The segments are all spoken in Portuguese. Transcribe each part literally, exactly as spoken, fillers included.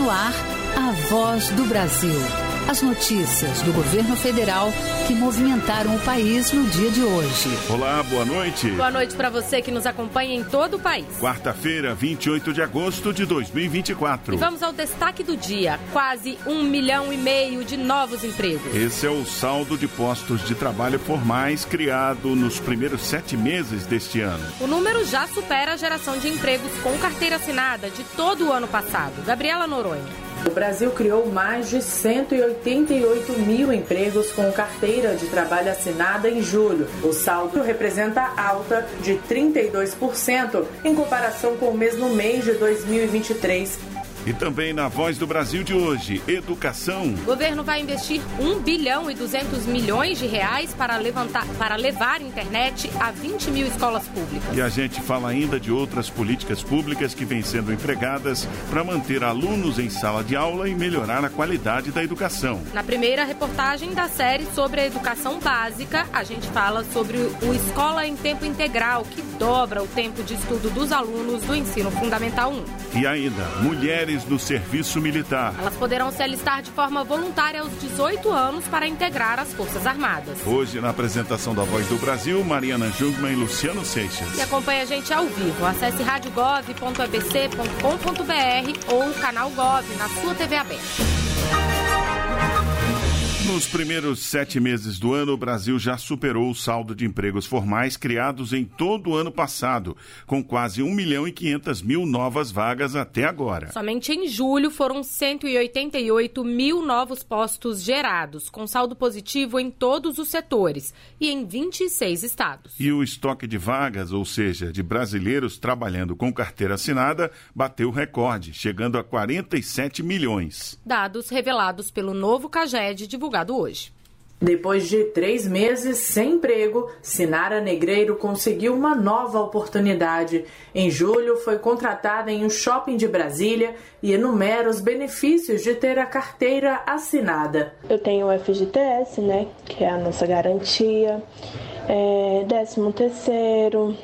no ar, a Voz do Brasil. As notícias do governo federal que movimentaram o país no dia de hoje. Olá, boa noite. Boa noite para você que nos acompanha em todo o país. Quarta-feira, vinte e oito de agosto de dois mil e vinte e quatro. E vamos ao destaque do dia. Quase um milhão e meio de novos empregos. Esse é o saldo de postos de trabalho formais criado nos primeiros sete meses deste ano. O número já supera a geração de empregos com carteira assinada de todo o ano passado. Gabriela Noronha. O Brasil criou mais de cento e oitenta e oito mil empregos com carteira de trabalho assinada em julho. O saldo representa alta de trinta e dois por cento em comparação com o mesmo mês de dois mil e vinte e três. E também na Voz do Brasil de hoje, educação. O governo vai investir um bilhão e duzentos milhões de reais para, levantar, para levar internet a vinte mil escolas públicas. E a gente fala ainda de outras políticas públicas que vêm sendo empregadas para manter alunos em sala de aula e melhorar a qualidade da educação. Na primeira reportagem da série sobre a educação básica, a gente fala sobre o Escola em Tempo Integral, que dobra o tempo de estudo dos alunos do ensino fundamental um. E ainda, mulheres do serviço militar. Elas poderão se alistar de forma voluntária aos dezoito anos para integrar as Forças Armadas. Hoje, na apresentação da Voz do Brasil, Mariana Jungmann e Luciano Seixas. E acompanhe a gente ao vivo. Acesse rádio gov ponto a b c ponto com ponto b r ou o canal Gov na sua T V aberta. Nos primeiros sete meses do ano, o Brasil já superou o saldo de empregos formais criados em todo o ano passado, com quase um milhão e quinhentas mil novas vagas até agora. Somente em julho foram cento e oitenta e oito mil novos postos gerados, com saldo positivo em todos os setores e em vinte e seis estados. E o estoque de vagas, ou seja, de brasileiros trabalhando com carteira assinada, bateu recorde, chegando a quarenta e sete milhões. Dados revelados pelo novo CAGED divulgado hoje. Depois de três meses sem emprego, Sinara Negreiro conseguiu uma nova oportunidade. Em julho, foi contratada em um shopping de Brasília e enumera os benefícios de ter a carteira assinada. Eu tenho o F G T S, né, que é a nossa garantia. É, décimo terceiro,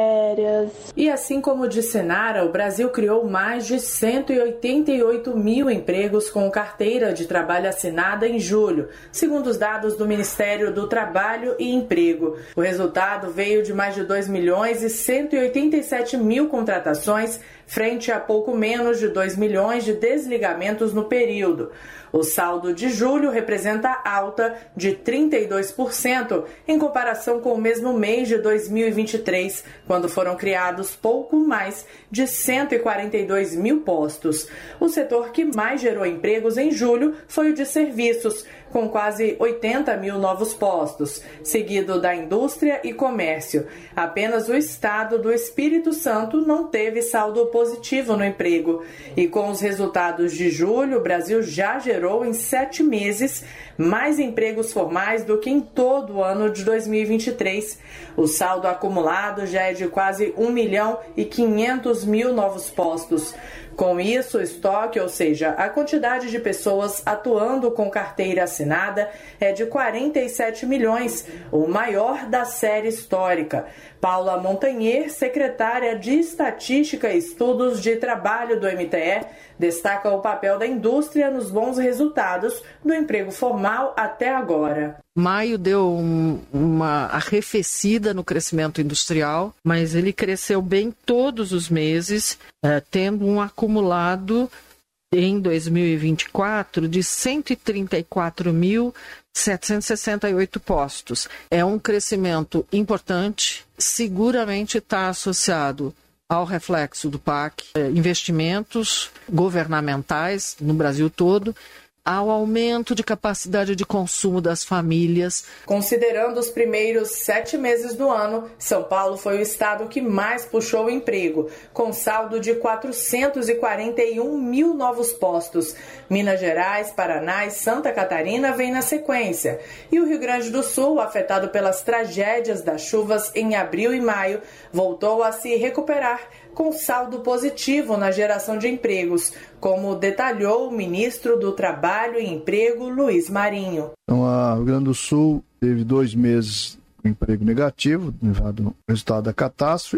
férias. E assim como de Sinara, o Brasil criou mais de cento e oitenta e oito mil empregos com carteira de trabalho assinada em julho, segundo os dados do Ministério do Trabalho e Emprego. O resultado veio de mais de dois milhões e cento e oitenta e sete mil contratações, frente a pouco menos de dois milhões de desligamentos no período. O saldo de julho representa alta de trinta e dois por cento em comparação com o mesmo mês de dois mil e vinte e três, quando foram criados pouco mais de cento e quarenta e dois mil postos. O setor que mais gerou empregos em julho foi o de serviços, com quase oitenta mil novos postos, seguido da indústria e comércio. Apenas o estado do Espírito Santo não teve saldo positivo no emprego. E com os resultados de julho, o Brasil já gerou em sete meses mais empregos formais do que em todo o ano de dois mil e vinte e três. O saldo acumulado já é de quase um milhão e quinhentos mil novos postos. Com isso, o estoque, ou seja, a quantidade de pessoas atuando com carteira assinada, é de quarenta e sete milhões, o maior da série histórica. Paula Montanher, secretária de Estatística e Estudos de Trabalho do M T E, destaca o papel da indústria nos bons resultados do emprego formal até agora. Maio deu um, uma arrefecida no crescimento industrial, mas ele cresceu bem todos os meses, eh, tendo um acumulado em dois mil e vinte e quatro de cento e trinta e quatro mil setecentos e sessenta e oito postos. É um crescimento importante, seguramente está associado ao reflexo do P A C, investimentos governamentais no Brasil todo, ao aumento de capacidade de consumo das famílias. Considerando os primeiros sete meses do ano, São Paulo foi o estado que mais puxou o emprego, com saldo de quatrocentos e quarenta e um mil novos postos. Minas Gerais, Paraná e Santa Catarina vêm na sequência. E o Rio Grande do Sul, afetado pelas tragédias das chuvas em abril e maio, voltou a se recuperar, com saldo positivo na geração de empregos, como detalhou o ministro do Trabalho e Emprego, Luiz Marinho. Então, a Rio Grande do Sul teve dois meses com emprego negativo, levado ao resultado da catástrofe,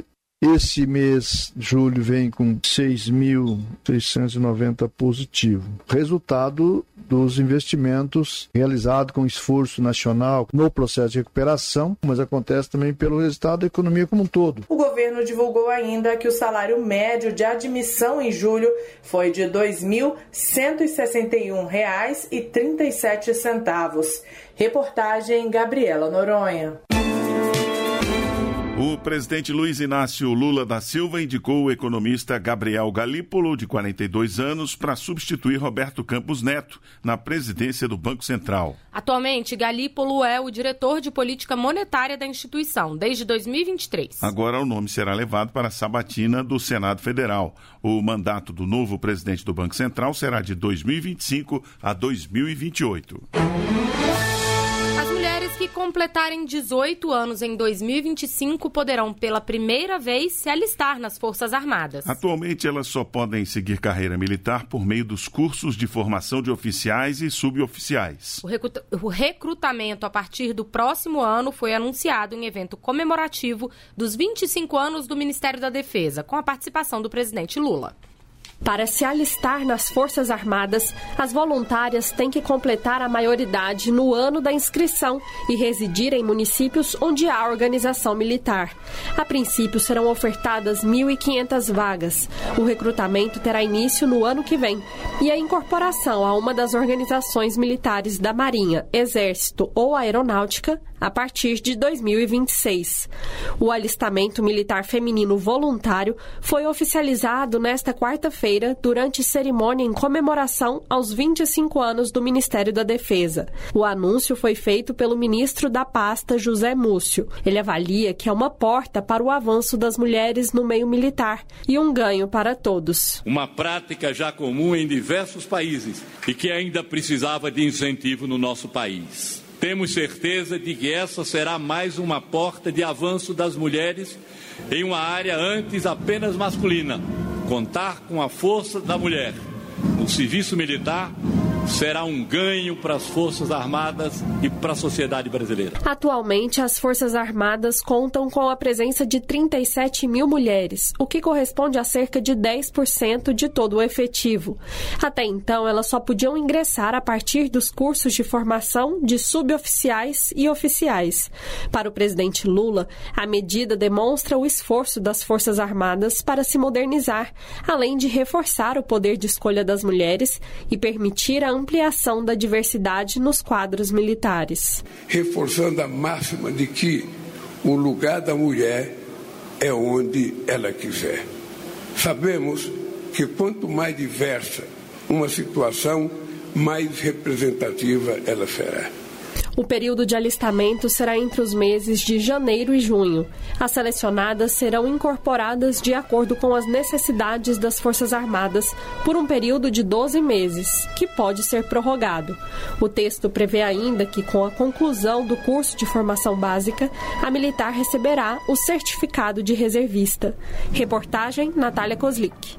Esse mês, julho, vem com seis mil seiscentos e noventa positivo. Resultado dos investimentos realizados com esforço nacional no processo de recuperação, mas acontece também pelo resultado da economia como um todo. O governo divulgou ainda que o salário médio de admissão em julho foi de dois mil cento e sessenta e um reais e trinta e sete centavos. Reportagem Gabriela Noronha. O presidente Luiz Inácio Lula da Silva indicou o economista Gabriel Galípolo, de quarenta e dois anos, para substituir Roberto Campos Neto na presidência do Banco Central. Atualmente, Galípolo é o diretor de política monetária da instituição, desde dois mil e vinte e três. Agora o nome será levado para a sabatina do Senado Federal. O mandato do novo presidente do Banco Central será de dois mil e vinte e cinco a dois mil e vinte e oito. As mulheres que completarem dezoito anos em dois mil e vinte e cinco poderão pela primeira vez se alistar nas Forças Armadas. Atualmente elas só podem seguir carreira militar por meio dos cursos de formação de oficiais e suboficiais. O, recruta- o recrutamento a partir do próximo ano foi anunciado em evento comemorativo dos vinte e cinco anos do Ministério da Defesa, com a participação do presidente Lula. Para se alistar nas Forças Armadas, as voluntárias têm que completar a maioridade no ano da inscrição e residir em municípios onde há organização militar. A princípio, serão ofertadas mil e quinhentas vagas. O recrutamento terá início no ano que vem e a incorporação a uma das organizações militares da Marinha, Exército ou Aeronáutica a partir de dois mil e vinte e seis. O alistamento militar feminino voluntário foi oficializado nesta quarta-feira durante cerimônia em comemoração aos vinte e cinco anos do Ministério da Defesa. O anúncio foi feito pelo ministro da pasta, José Múcio. Ele avalia que é uma porta para o avanço das mulheres no meio militar e um ganho para todos. Uma prática já comum em diversos países e que ainda precisava de incentivo no nosso país. Temos certeza de que essa será mais uma porta de avanço das mulheres em uma área antes apenas masculina. Contar com a força da mulher no serviço militar será um ganho para as Forças Armadas e para a sociedade brasileira. Atualmente, as Forças Armadas contam com a presença de trinta e sete mil mulheres, o que corresponde a cerca de dez por cento de todo o efetivo. Até então, elas só podiam ingressar a partir dos cursos de formação de suboficiais e oficiais. Para o presidente Lula, a medida demonstra o esforço das Forças Armadas para se modernizar, além de reforçar o poder de escolha das mulheres e permitir a ampliação da diversidade nos quadros militares. Reforçando a máxima de que o lugar da mulher é onde ela quiser. Sabemos que quanto mais diversa uma situação, mais representativa ela será. O período de alistamento será entre os meses de janeiro e junho. As selecionadas serão incorporadas de acordo com as necessidades das Forças Armadas por um período de doze meses, que pode ser prorrogado. O texto prevê ainda que, com a conclusão do curso de formação básica, a militar receberá o certificado de reservista. Reportagem Natália Kozlik.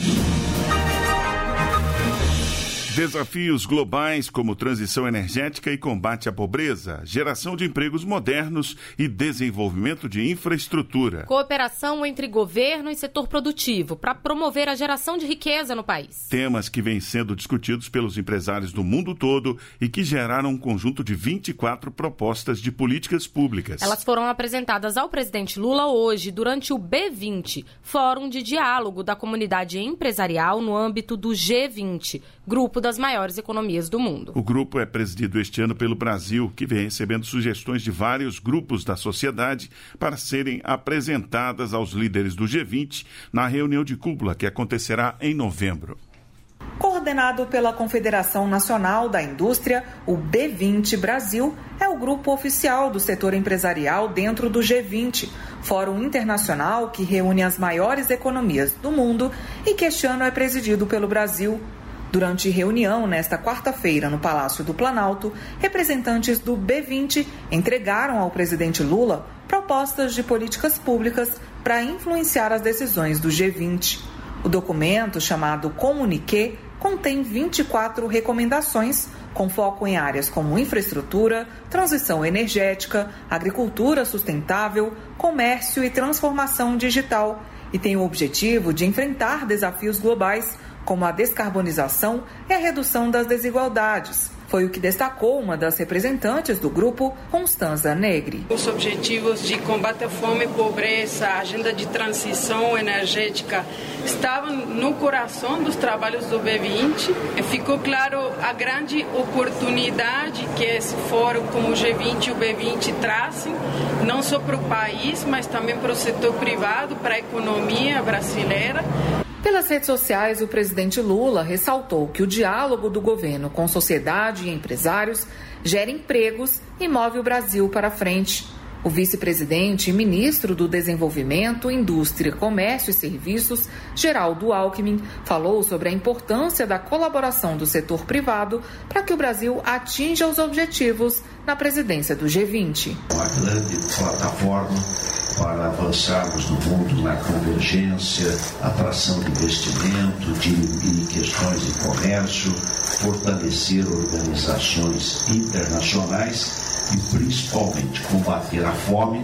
Desafios globais como transição energética e combate à pobreza, geração de empregos modernos e desenvolvimento de infraestrutura. Cooperação entre governo e setor produtivo para promover a geração de riqueza no país. Temas que vêm sendo discutidos pelos empresários do mundo todo e que geraram um conjunto de vinte e quatro propostas de políticas públicas. Elas foram apresentadas ao presidente Lula hoje durante o B vinte, Fórum de Diálogo da Comunidade Empresarial no âmbito do G vinte, grupo das maiores economias do mundo. O grupo é presidido este ano pelo Brasil, que vem recebendo sugestões de vários grupos da sociedade para serem apresentadas aos líderes do G vinte na reunião de cúpula que acontecerá em novembro. Coordenado pela Confederação Nacional da Indústria, o B vinte Brasil é o grupo oficial do setor empresarial dentro do G vinte, fórum internacional que reúne as maiores economias do mundo e que este ano é presidido pelo Brasil. Durante reunião nesta quarta-feira no Palácio do Planalto, representantes do B vinte entregaram ao presidente Lula propostas de políticas públicas para influenciar as decisões do G vinte. O documento, chamado Comuniqué, contém vinte e quatro recomendações com foco em áreas como infraestrutura, transição energética, agricultura sustentável, comércio e transformação digital, e tem o objetivo de enfrentar desafios globais, como a descarbonização e a redução das desigualdades. Foi o que destacou uma das representantes do grupo, Constanza Negri. Os objetivos de combate à fome e pobreza, a agenda de transição energética, estavam no coração dos trabalhos do B vinte. E ficou claro a grande oportunidade que esse fórum como o G vinte e o B vinte trazem, não só para o país, mas também para o setor privado, para a economia brasileira. Pelas redes sociais, o presidente Lula ressaltou que o diálogo do governo com sociedade e empresários gera empregos e move o Brasil para frente. O vice-presidente e ministro do Desenvolvimento, Indústria, Comércio e Serviços, Geraldo Alckmin, falou sobre a importância da colaboração do setor privado para que o Brasil atinja os objetivos na presidência do G vinte. Uma grande plataforma para avançarmos no mundo na convergência, atração de investimento, diminuir questões de comércio, fortalecer organizações internacionais e principalmente combater a fome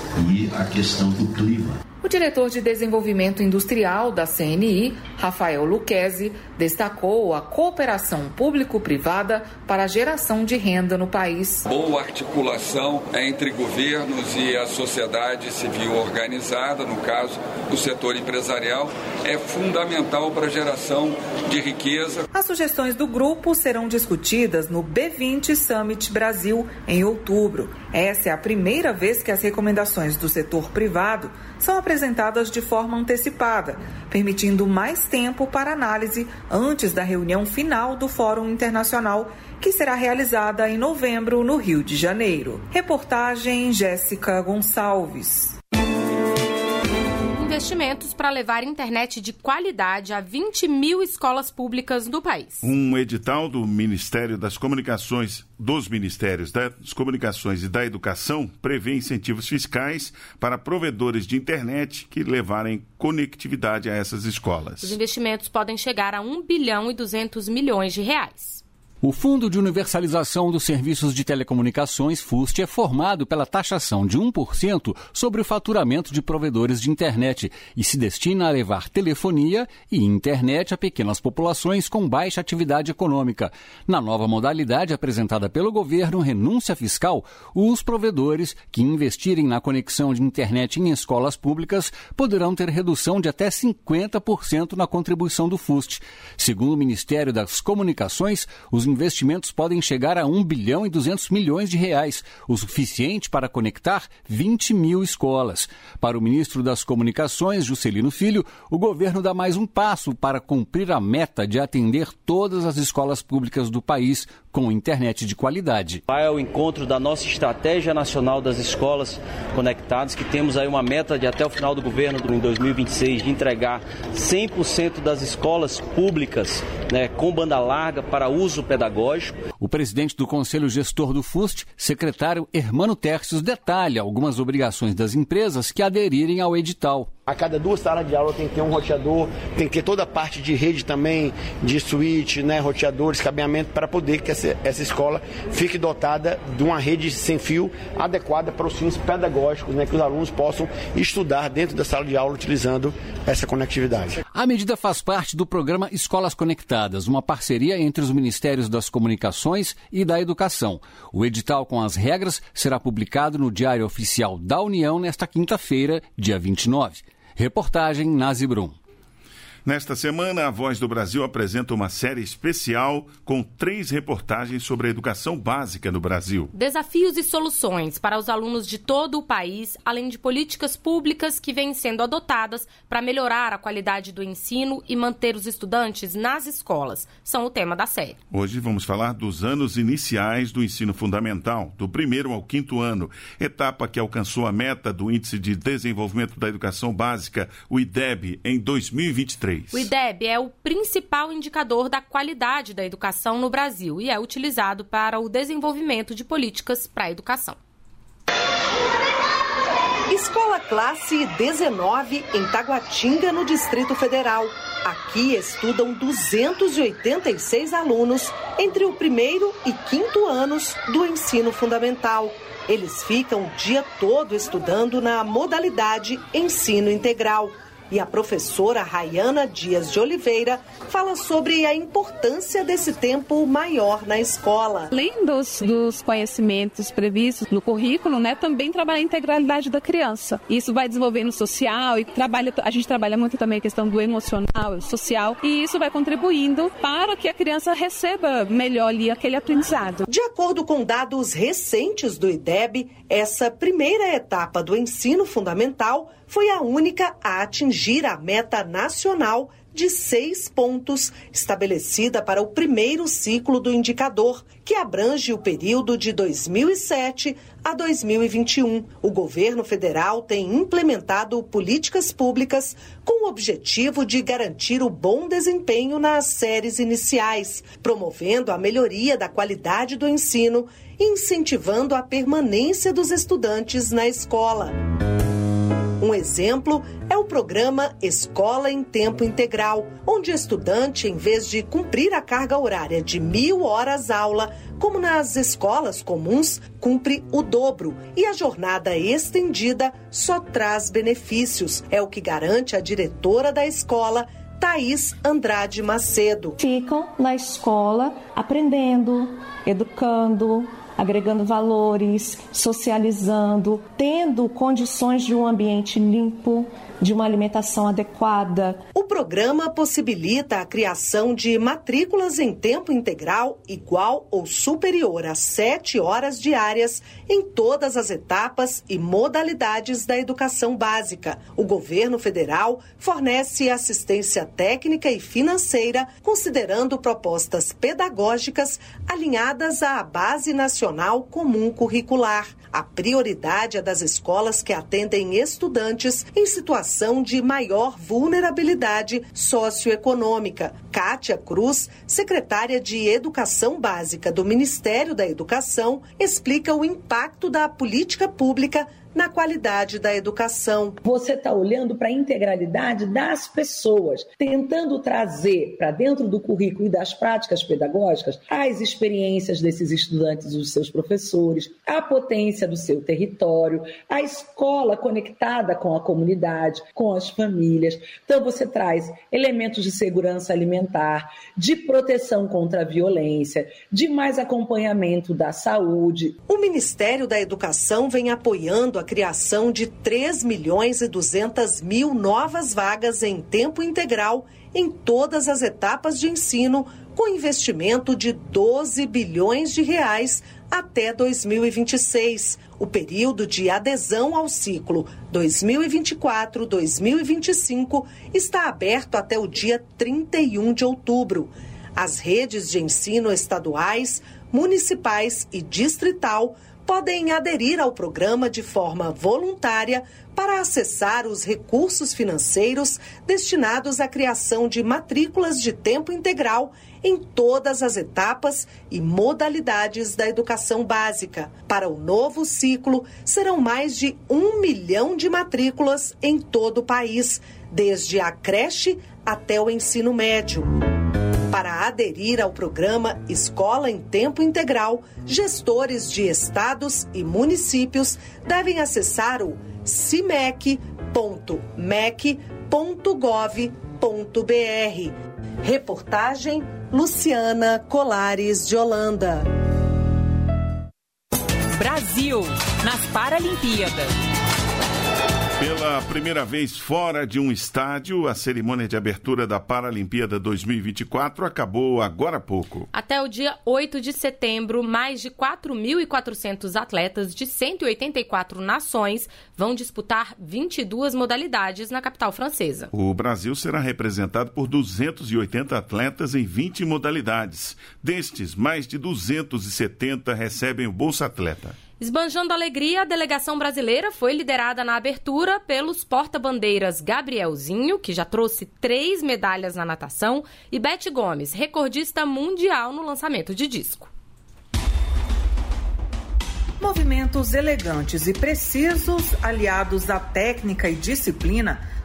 e a questão do clima. O diretor de Desenvolvimento Industrial da C N I, Rafael Lucchesi, destacou a cooperação público-privada para a geração de renda no país. Boa articulação entre governos e a sociedade civil organizada, no caso do setor empresarial, é fundamental para a geração de riqueza. As sugestões do grupo serão discutidas no B vinte Summit Brasil em outubro. Essa é a primeira vez que as recomendações do setor privado são apresentadas de forma antecipada, permitindo mais tempo para análise antes da reunião final do Fórum Internacional, que será realizada em novembro no Rio de Janeiro. Reportagem Jéssica Gonçalves. Investimentos para levar internet de qualidade a vinte mil escolas públicas do país. Um edital do Ministério das Comunicações, dos Ministérios das Comunicações e da Educação prevê incentivos fiscais para provedores de internet que levarem conectividade a essas escolas. Os investimentos podem chegar a um bilhão e duzentos milhões de reais. O Fundo de Universalização dos Serviços de Telecomunicações, FUST, é formado pela taxação de um por cento sobre o faturamento de provedores de internet e se destina a levar telefonia e internet a pequenas populações com baixa atividade econômica. Na nova modalidade apresentada pelo governo, renúncia fiscal, os provedores que investirem na conexão de internet em escolas públicas poderão ter redução de até cinquenta por cento na contribuição do FUST. Segundo o Ministério das Comunicações, os investimentos podem chegar a um bilhão e duzentos milhões de reais, o suficiente para conectar vinte mil escolas. Para o ministro das Comunicações, Juscelino Filho, o governo dá mais um passo para cumprir a meta de atender todas as escolas públicas do país com internet de qualidade. Vai ao encontro da nossa estratégia nacional das escolas conectadas, que temos aí uma meta de até o final do governo, em dois mil e vinte e seis, de entregar cem por cento das escolas públicas, né, com banda larga para uso pedagógico. O presidente do Conselho Gestor do FUST, secretário Hermano Tércios, detalha algumas obrigações das empresas que aderirem ao edital. A cada duas salas de aula tem que ter um roteador, tem que ter toda a parte de rede também, de switch, né, roteadores, cabeamento, para poder que essa, essa escola fique dotada de uma rede sem fio adequada para os fins pedagógicos, né, que os alunos possam estudar dentro da sala de aula utilizando essa conectividade. A medida faz parte do programa Escolas Conectadas, uma parceria entre os Ministérios das Comunicações e da Educação. O edital com as regras será publicado no Diário Oficial da União nesta quinta-feira, dia vinte e nove. Reportagem Nazi Brum. Nesta semana, a Voz do Brasil apresenta uma série especial com três reportagens sobre a educação básica no Brasil. Desafios e soluções para os alunos de todo o país, além de políticas públicas que vêm sendo adotadas para melhorar a qualidade do ensino e manter os estudantes nas escolas, são o tema da série. Hoje vamos falar dos anos iniciais do ensino fundamental, do primeiro ao quinto ano, etapa que alcançou a meta do Índice de Desenvolvimento da Educação Básica, o I D E B, em dois mil e vinte e três. O I D E B é o principal indicador da qualidade da educação no Brasil e é utilizado para o desenvolvimento de políticas para a educação. Escola Classe dezenove, em Taguatinga, no Distrito Federal. Aqui estudam duzentos e oitenta e seis alunos entre o primeiro e quinto anos do ensino fundamental. Eles ficam o dia todo estudando na modalidade ensino integral. E a professora Rayana Dias de Oliveira fala sobre a importância desse tempo maior na escola. Além dos, dos conhecimentos previstos no currículo, né, também trabalha a integralidade da criança. Isso vai desenvolvendo o social e trabalha, a gente trabalha muito também a questão do emocional, social, e isso vai contribuindo para que a criança receba melhor ali aquele aprendizado. De acordo com dados recentes do I D E B, essa primeira etapa do ensino fundamental foi a única a atingir a meta nacional de seis pontos estabelecida para o primeiro ciclo do indicador, que abrange o período de dois mil e sete a dois mil e vinte e um. O governo federal tem implementado políticas públicas com o objetivo de garantir o bom desempenho nas séries iniciais, promovendo a melhoria da qualidade do ensino e incentivando a permanência dos estudantes na escola. Um exemplo é o programa Escola em Tempo Integral, onde o estudante, em vez de cumprir a carga horária de mil horas aula, como nas escolas comuns, cumpre o dobro. E a jornada estendida só traz benefícios. É o que garante a diretora da escola, Thaís Andrade Macedo. Ficam na escola aprendendo, educando, agregando valores, socializando, tendo condições de um ambiente limpo, de uma alimentação adequada. O programa possibilita a criação de matrículas em tempo integral igual ou superior a sete horas diárias em todas as etapas e modalidades da educação básica. O governo federal fornece assistência técnica e financeira, considerando propostas pedagógicas alinhadas à Base Nacional Comum Curricular. A prioridade é das escolas que atendem estudantes em situação de maior vulnerabilidade socioeconômica. Kátia Cruz, secretária de Educação Básica do Ministério da Educação, explica o impacto da política pública na qualidade da educação. Você está olhando para a integralidade das pessoas, tentando trazer para dentro do currículo e das práticas pedagógicas as experiências desses estudantes e dos seus professores, a potência do seu território, a escola conectada com a comunidade, com as famílias. Então você traz elementos de segurança alimentar, de proteção contra a violência, de mais acompanhamento da saúde. O Ministério da Educação vem apoiando a criação de três milhões e duzentas mil novas vagas em tempo integral em todas as etapas de ensino, com investimento de doze bilhões de reais até dois mil e vinte e seis. O período de adesão ao ciclo dois mil e vinte e quatro a dois mil e vinte e cinco está aberto até o dia trinta e um de outubro. As redes de ensino estaduais, municipais e distrital podem aderir ao programa de forma voluntária para acessar os recursos financeiros destinados à criação de matrículas de tempo integral em todas as etapas e modalidades da educação básica. Para o novo ciclo, serão mais de um milhão de matrículas em todo o país, desde a creche até o ensino médio. Para aderir ao programa Escola em Tempo Integral, gestores de estados e municípios devem acessar o cimec ponto mec ponto gov ponto br. Reportagem Luciana Colares de Holanda. Brasil, nas Paralimpíadas. Pela primeira vez fora de um estádio, a cerimônia de abertura da Paralimpíada dois mil e vinte e quatro acabou agora há pouco. Até o dia oito de setembro, mais de quatro mil e quatrocentos atletas de cento e oitenta e quatro nações vão disputar vinte e duas modalidades na capital francesa. O Brasil será representado por duzentos e oitenta atletas em vinte modalidades. Destes, mais de duzentos e setenta recebem o Bolsa Atleta. Esbanjando alegria, a delegação brasileira foi liderada na abertura pelos porta-bandeiras Gabrielzinho, que já trouxe três medalhas na natação, e Beth Gomes, recordista mundial no lançamento de disco. Movimentos elegantes e precisos, aliados à técnica e disciplina,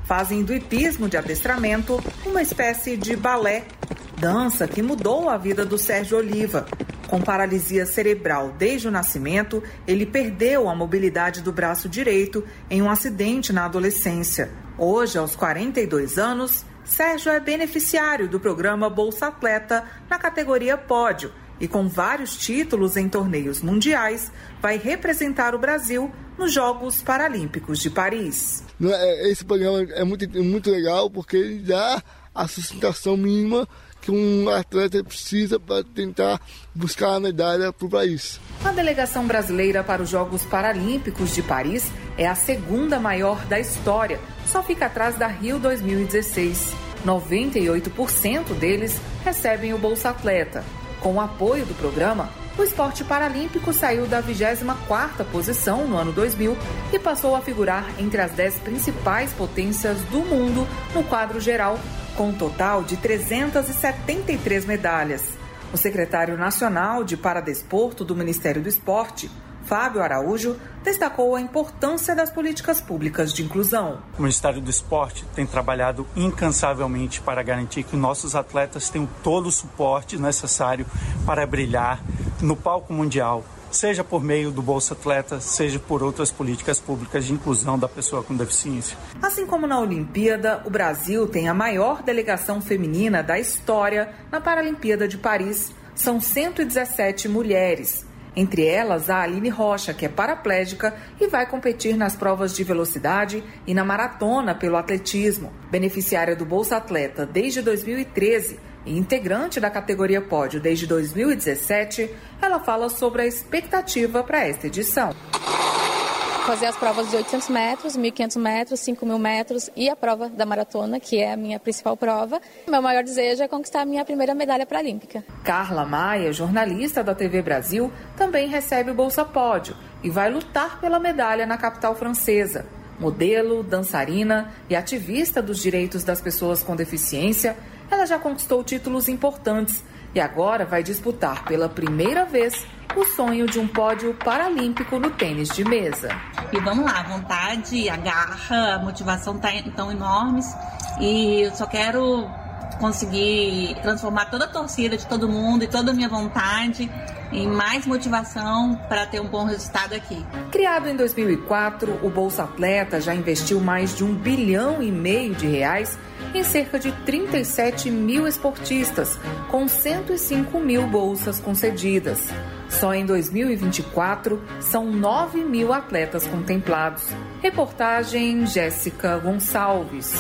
fazem do hipismo de adestramento uma espécie de balé, dança que mudou a vida do Sérgio Oliva. Com paralisia cerebral desde o nascimento, ele perdeu a mobilidade do braço direito em um acidente na adolescência. Hoje, aos quarenta e dois anos, Sérgio é beneficiário do programa Bolsa Atleta na categoria Pódio e, com vários títulos em torneios mundiais, vai representar o Brasil nos Jogos Paralímpicos de Paris. Esse programa é muito, muito legal porque ele dá a sustentação mínima que um atleta precisa para tentar buscar a medalha para o país. A delegação brasileira para os Jogos Paralímpicos de Paris é a segunda maior da história, só fica atrás da Rio dois mil e dezesseis. noventa e oito por cento deles recebem o Bolsa Atleta. Com o apoio do programa, o esporte paralímpico saiu da vigésima quarta posição no ano dois mil e passou a figurar entre as dez principais potências do mundo no quadro geral, com um total de trezentas e setenta e três medalhas. O secretário nacional de Paradesporto do Ministério do Esporte, Fábio Araújo, destacou a importância das políticas públicas de inclusão. O Ministério do Esporte tem trabalhado incansavelmente para garantir que nossos atletas tenham todo o suporte necessário para brilhar no palco mundial, seja por meio do Bolsa Atleta, seja por outras políticas públicas de inclusão da pessoa com deficiência. Assim como na Olimpíada, o Brasil tem a maior delegação feminina da história na Paralimpíada de Paris. São cento e dezessete mulheres. Entre elas, a Aline Rocha, que é paraplégica e vai competir nas provas de velocidade e na maratona pelo atletismo. Beneficiária do Bolsa Atleta desde dois mil e treze e integrante da categoria Pódio desde dois mil e dezessete, ela fala sobre a expectativa para esta edição. Fazer as provas de oitocentos metros, mil e quinhentos metros, cinco mil metros e a prova da maratona, que é a minha principal prova. Meu maior desejo é conquistar a minha primeira medalha paralímpica. Carla Maia, jornalista da T V Brasil, também recebe o Bolsa Pódio e vai lutar pela medalha na capital francesa. Modelo, dançarina e ativista dos direitos das pessoas com deficiência, ela já conquistou títulos importantes e agora vai disputar pela primeira vez o sonho de um pódio paralímpico no tênis de mesa. E vamos lá, a vontade, a garra, a motivação estão enormes e eu só quero conseguir transformar toda a torcida de todo mundo e toda a minha vontade em mais motivação para ter um bom resultado aqui. Criado em dois mil e quatro, o Bolsa Atleta já investiu mais de um bilhão e meio de reais em cerca de trinta e sete mil esportistas, com cento e cinco mil bolsas concedidas. Só em dois mil e vinte e quatro, são nove mil atletas contemplados. Reportagem Jéssica Gonçalves.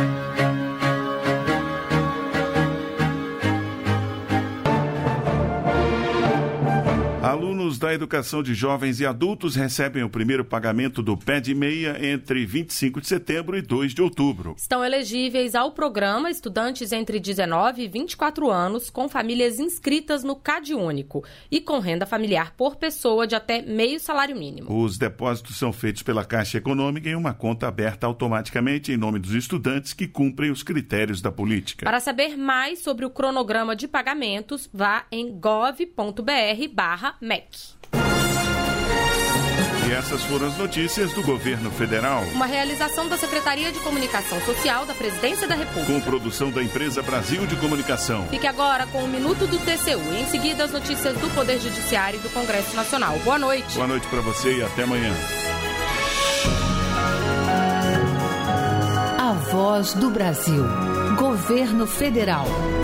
Alunos da educação de jovens e adultos recebem o primeiro pagamento do Pé de Meia entre vinte e cinco de setembro e dois de outubro. Estão elegíveis ao programa estudantes entre dezenove e vinte e quatro anos com famílias inscritas no CadÚnico e com renda familiar por pessoa de até meio salário mínimo. Os depósitos são feitos pela Caixa Econômica em uma conta aberta automaticamente em nome dos estudantes que cumprem os critérios da política. Para saber mais sobre o cronograma de pagamentos, vá em gov ponto br barra M E C. E essas foram as notícias do governo federal. Uma realização da Secretaria de Comunicação Social da Presidência da República. Com produção da empresa Brasil de Comunicação. Fique agora com o Minuto do T C U e em seguida as notícias do Poder Judiciário e do Congresso Nacional. Boa noite. Boa noite para você e até amanhã. A Voz do Brasil. Governo Federal.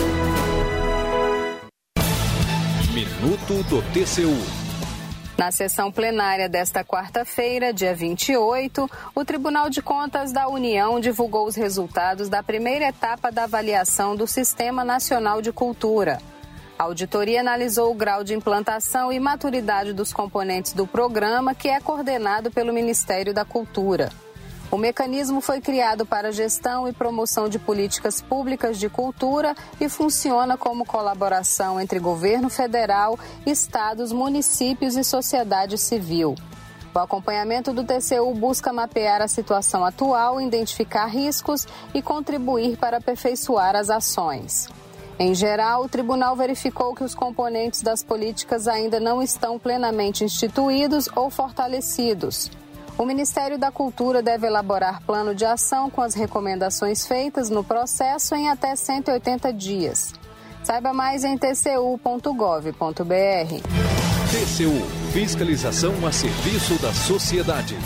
Minuto do T C U. Na sessão plenária desta quarta-feira, dia vinte e oito, o Tribunal de Contas da União divulgou os resultados da primeira etapa da avaliação do Sistema Nacional de Cultura. A auditoria analisou o grau de implantação e maturidade dos componentes do programa, que é coordenado pelo Ministério da Cultura. O mecanismo foi criado para gestão e promoção de políticas públicas de cultura e funciona como colaboração entre governo federal, estados, municípios e sociedade civil. O acompanhamento do T C U busca mapear a situação atual, identificar riscos e contribuir para aperfeiçoar as ações. Em geral, o tribunal verificou que os componentes das políticas ainda não estão plenamente instituídos ou fortalecidos. O Ministério da Cultura deve elaborar plano de ação com as recomendações feitas no processo em até cento e oitenta dias. Saiba mais em t c u ponto gov ponto b r. T C U, fiscalização a serviço da sociedade.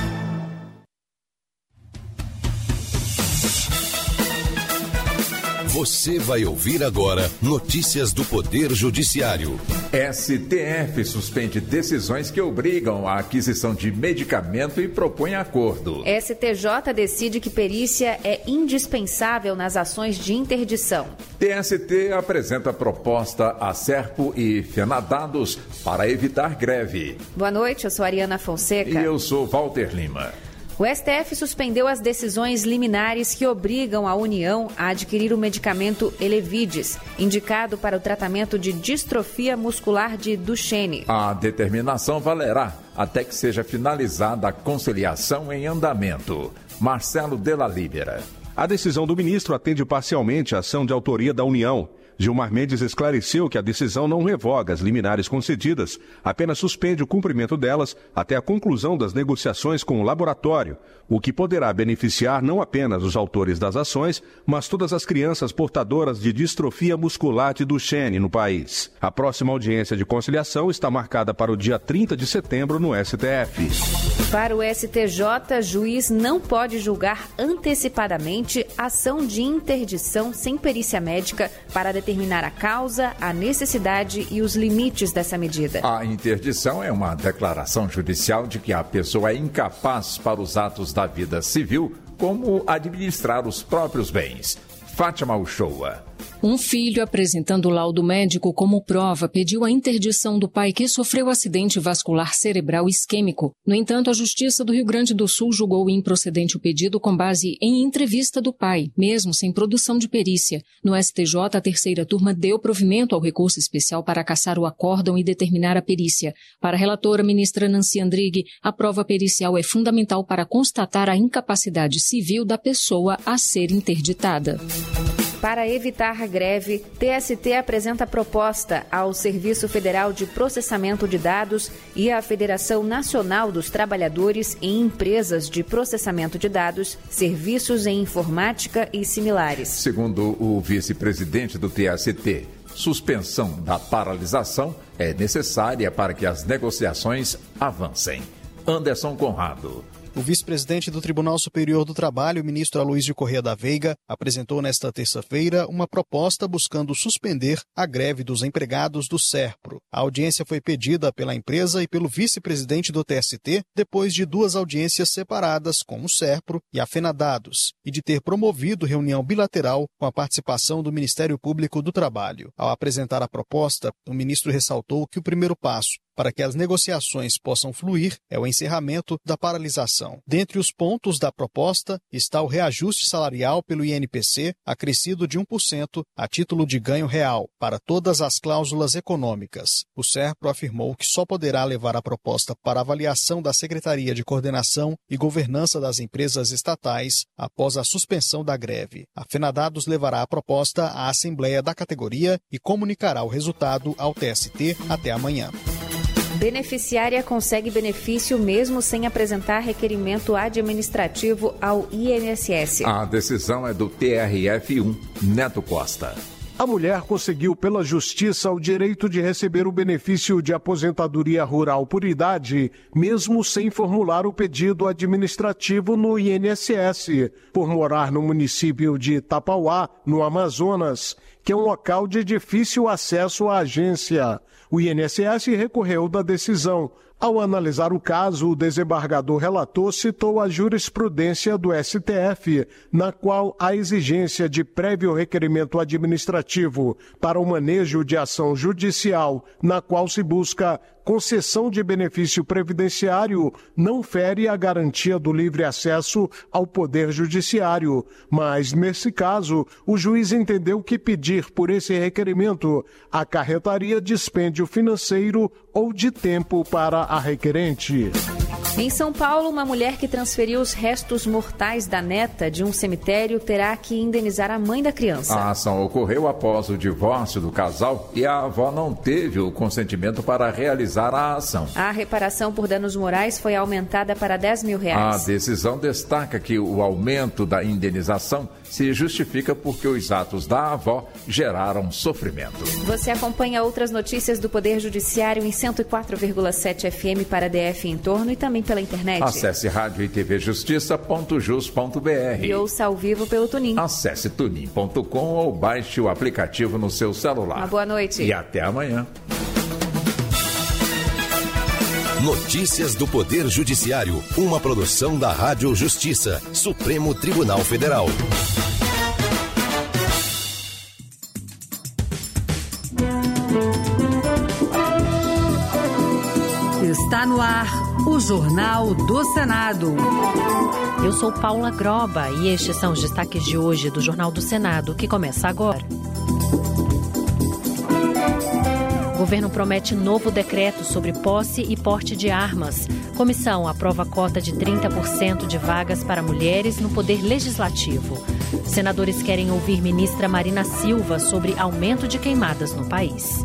Você vai ouvir agora notícias do Poder Judiciário. S T F suspende decisões que obrigam a aquisição de medicamento e propõe acordo. S T J decide que perícia é indispensável nas ações de interdição. T S T apresenta proposta a Serpo e Fenadados para evitar greve. Boa noite, eu sou Ariana Fonseca. E eu sou Walter Lima. O S T F suspendeu as decisões liminares que obrigam a União a adquirir o medicamento Elevidys, indicado para o tratamento de distrofia muscular de Duchenne. A determinação valerá até que seja finalizada a conciliação em andamento. Marcelo Della Libera. A decisão do ministro atende parcialmente à ação de autoria da União. Gilmar Mendes esclareceu que a decisão não revoga as liminares concedidas, apenas suspende o cumprimento delas até a conclusão das negociações com o laboratório, o que poderá beneficiar não apenas os autores das ações, mas todas as crianças portadoras de distrofia muscular de Duchenne no país. A próxima audiência de conciliação está marcada para o dia trinta de setembro no S T F. Para o S T J, juiz não pode julgar antecipadamente ação de interdição sem perícia médica para determinar a causa, a necessidade e os limites dessa medida. A interdição é uma declaração judicial de que a pessoa é incapaz para os atos da vida civil, como administrar os próprios bens. Fátima Uchoa. Um filho, apresentando o laudo médico como prova, pediu a interdição do pai que sofreu acidente vascular cerebral isquêmico. No entanto, a Justiça do Rio Grande do Sul julgou improcedente o pedido com base em entrevista do pai, mesmo sem produção de perícia. No S T J, a terceira turma deu provimento ao recurso especial para cassar o acórdão e determinar a perícia. Para a relatora ministra Nancy Andrighi, a prova pericial é fundamental para constatar a incapacidade civil da pessoa a ser interditada. Para evitar a greve, T S T apresenta proposta ao Serviço Federal de Processamento de Dados e à Federação Nacional dos Trabalhadores em Empresas de Processamento de Dados, Serviços em Informática e similares. Segundo o vice-presidente do T S T, suspensão da paralisação é necessária para que as negociações avancem. Anderson Conrado. O vice-presidente do Tribunal Superior do Trabalho, ministro Aloysio Corrêa da Veiga, apresentou nesta terça-feira uma proposta buscando suspender a greve dos empregados do SERPRO. A audiência foi pedida pela empresa e pelo vice-presidente do T S T depois de duas audiências separadas com o SERPRO e a Fenadados e de ter promovido reunião bilateral com a participação do Ministério Público do Trabalho. Ao apresentar a proposta, o ministro ressaltou que o primeiro passo para que as negociações possam fluir é o encerramento da paralisação. Dentre os pontos da proposta está o reajuste salarial pelo I N P C, acrescido de um por cento a título de ganho real para todas as cláusulas econômicas. O SERPRO afirmou que só poderá levar a proposta para avaliação da Secretaria de Coordenação e Governança das Empresas Estatais após a suspensão da greve. A Fenadados levará a proposta à Assembleia da categoria e comunicará o resultado ao T S T até amanhã. Beneficiária consegue benefício mesmo sem apresentar requerimento administrativo ao I N S S. A decisão é do T R F um, Neto Costa. A mulher conseguiu pela Justiça o direito de receber o benefício de aposentadoria rural por idade, mesmo sem formular o pedido administrativo no I N S S, por morar no município de Tapauá, no Amazonas, que é um local de difícil acesso à agência. O I N S S recorreu da decisão. Ao analisar o caso, o desembargador relator citou a jurisprudência do S T F, na qual a exigência de prévio requerimento administrativo para o manejo de ação judicial, na qual se busca concessão de benefício previdenciário, não fere a garantia do livre acesso ao Poder Judiciário. Mas, nesse caso, o juiz entendeu que pedir por esse requerimento acarretaria dispêndio financeiro ou de tempo para a requerente. Em São Paulo, uma mulher que transferiu os restos mortais da neta de um cemitério terá que indenizar a mãe da criança. A ação ocorreu após o divórcio do casal e a avó não teve o consentimento para realizar a ação. A reparação por danos morais foi aumentada para dez mil reais. A decisão destaca que o aumento da indenização se justifica porque os atos da avó geraram sofrimento. Você acompanha outras notícias do Poder Judiciário em cento e quatro vírgula sete F M para D F em torno e também pela internet. Acesse rádio e tv justiça ponto jus ponto br e ouça ao vivo pelo Tunin. Acesse tunin ponto com ou baixe o aplicativo no seu celular. Uma boa noite. E até amanhã. Notícias do Poder Judiciário, uma produção da Rádio Justiça, Supremo Tribunal Federal. Está no ar o Jornal do Senado. Eu sou Paula Groba e estes são os destaques de hoje do Jornal do Senado, que começa agora. O governo promete novo decreto sobre posse e porte de armas. Comissão aprova cota de trinta por cento de vagas para mulheres no Poder Legislativo. Senadores querem ouvir ministra Marina Silva sobre aumento de queimadas no país.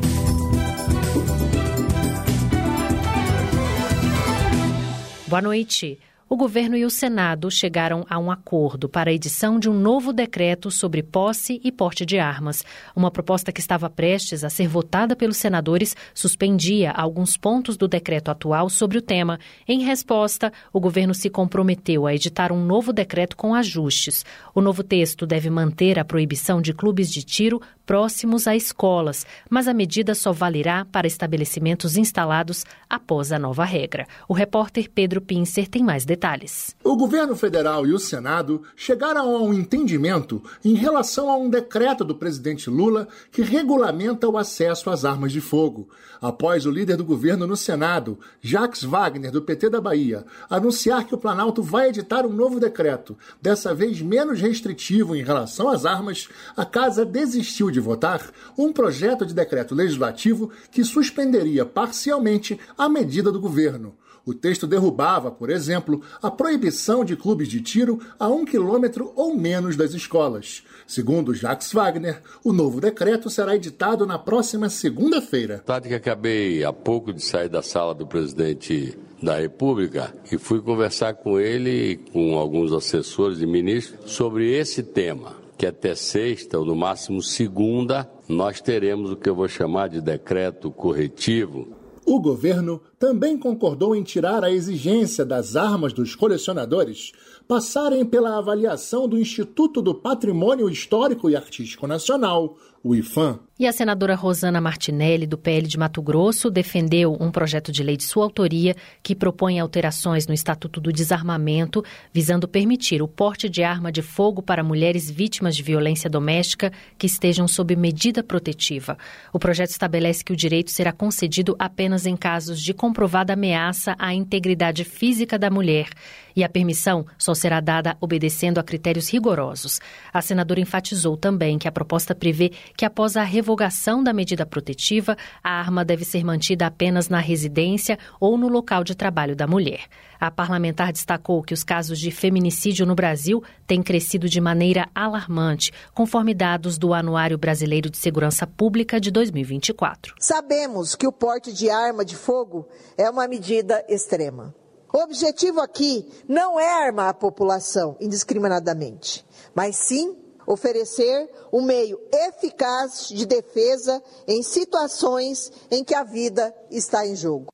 Boa noite. O governo e o Senado chegaram a um acordo para a edição de um novo decreto sobre posse e porte de armas. Uma proposta que estava prestes a ser votada pelos senadores suspendia alguns pontos do decreto atual sobre o tema. Em resposta, o governo se comprometeu a editar um novo decreto com ajustes. O novo texto deve manter a proibição de clubes de tiro próximos a escolas, mas a medida só valerá para estabelecimentos instalados após a nova regra. O repórter Pedro Pincer tem mais detalhes. O governo federal e o Senado chegaram a um entendimento em relação a um decreto do presidente Lula que regulamenta o acesso às armas de fogo. Após o líder do governo no Senado, Jacques Wagner, do P T da Bahia, anunciar que o Planalto vai editar um novo decreto, dessa vez menos restritivo em relação às armas, a Casa desistiu de votar um projeto de decreto legislativo que suspenderia parcialmente a medida do governo. O texto derrubava, por exemplo, a proibição de clubes de tiro a um quilômetro ou menos das escolas. Segundo Jacques Wagner, o novo decreto será editado na próxima segunda-feira. Tanto que acabei há pouco de sair da sala do presidente da República e fui conversar com ele e com alguns assessores e ministros sobre esse tema, que até sexta, ou no máximo segunda, nós teremos o que eu vou chamar de decreto corretivo. O governo também concordou em tirar a exigência das armas dos colecionadores passarem pela avaliação do Instituto do Patrimônio Histórico e Artístico Nacional, o IPHAN. E a senadora Rosana Martinelli, do P L de Mato Grosso, defendeu um projeto de lei de sua autoria que propõe alterações no Estatuto do Desarmamento, visando permitir o porte de arma de fogo para mulheres vítimas de violência doméstica que estejam sob medida protetiva. O projeto estabelece que o direito será concedido apenas em casos de comprovada ameaça à integridade física da mulher, e a permissão só será dada obedecendo a critérios rigorosos. A senadora enfatizou também que a proposta prevê que após a revogação da medida protetiva, a arma deve ser mantida apenas na residência ou no local de trabalho da mulher. A parlamentar destacou que os casos de feminicídio no Brasil têm crescido de maneira alarmante, conforme dados do Anuário Brasileiro de Segurança Pública de dois mil e vinte e quatro. Sabemos que o porte de arma de fogo é uma medida extrema. O objetivo aqui não é armar a população indiscriminadamente, mas sim oferecer um meio eficaz de defesa em situações em que a vida está em jogo.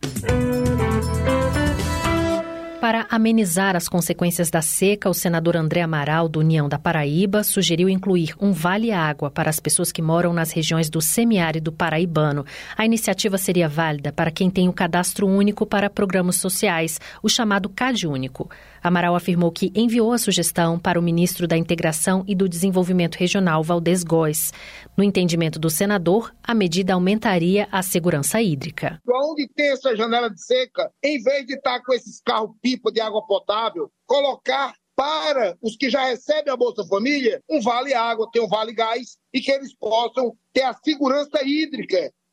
Para amenizar as consequências da seca, o senador André Amaral, do União da Paraíba, sugeriu incluir um vale-água para as pessoas que moram nas regiões do semiárido paraibano. A iniciativa seria válida para quem tem o cadastro único para programas sociais, o chamado CadÚnico. Amaral afirmou que enviou a sugestão para o ministro da Integração e do Desenvolvimento Regional, Valdez Góes. No entendimento do senador, a medida aumentaria a segurança hídrica. Onde tem essa janela de seca, em vez de estar com esses carros-pipa de água potável, colocar para os que já recebem a Bolsa Família um vale-água, tem um vale-gás, e que eles possam ter a segurança hídrica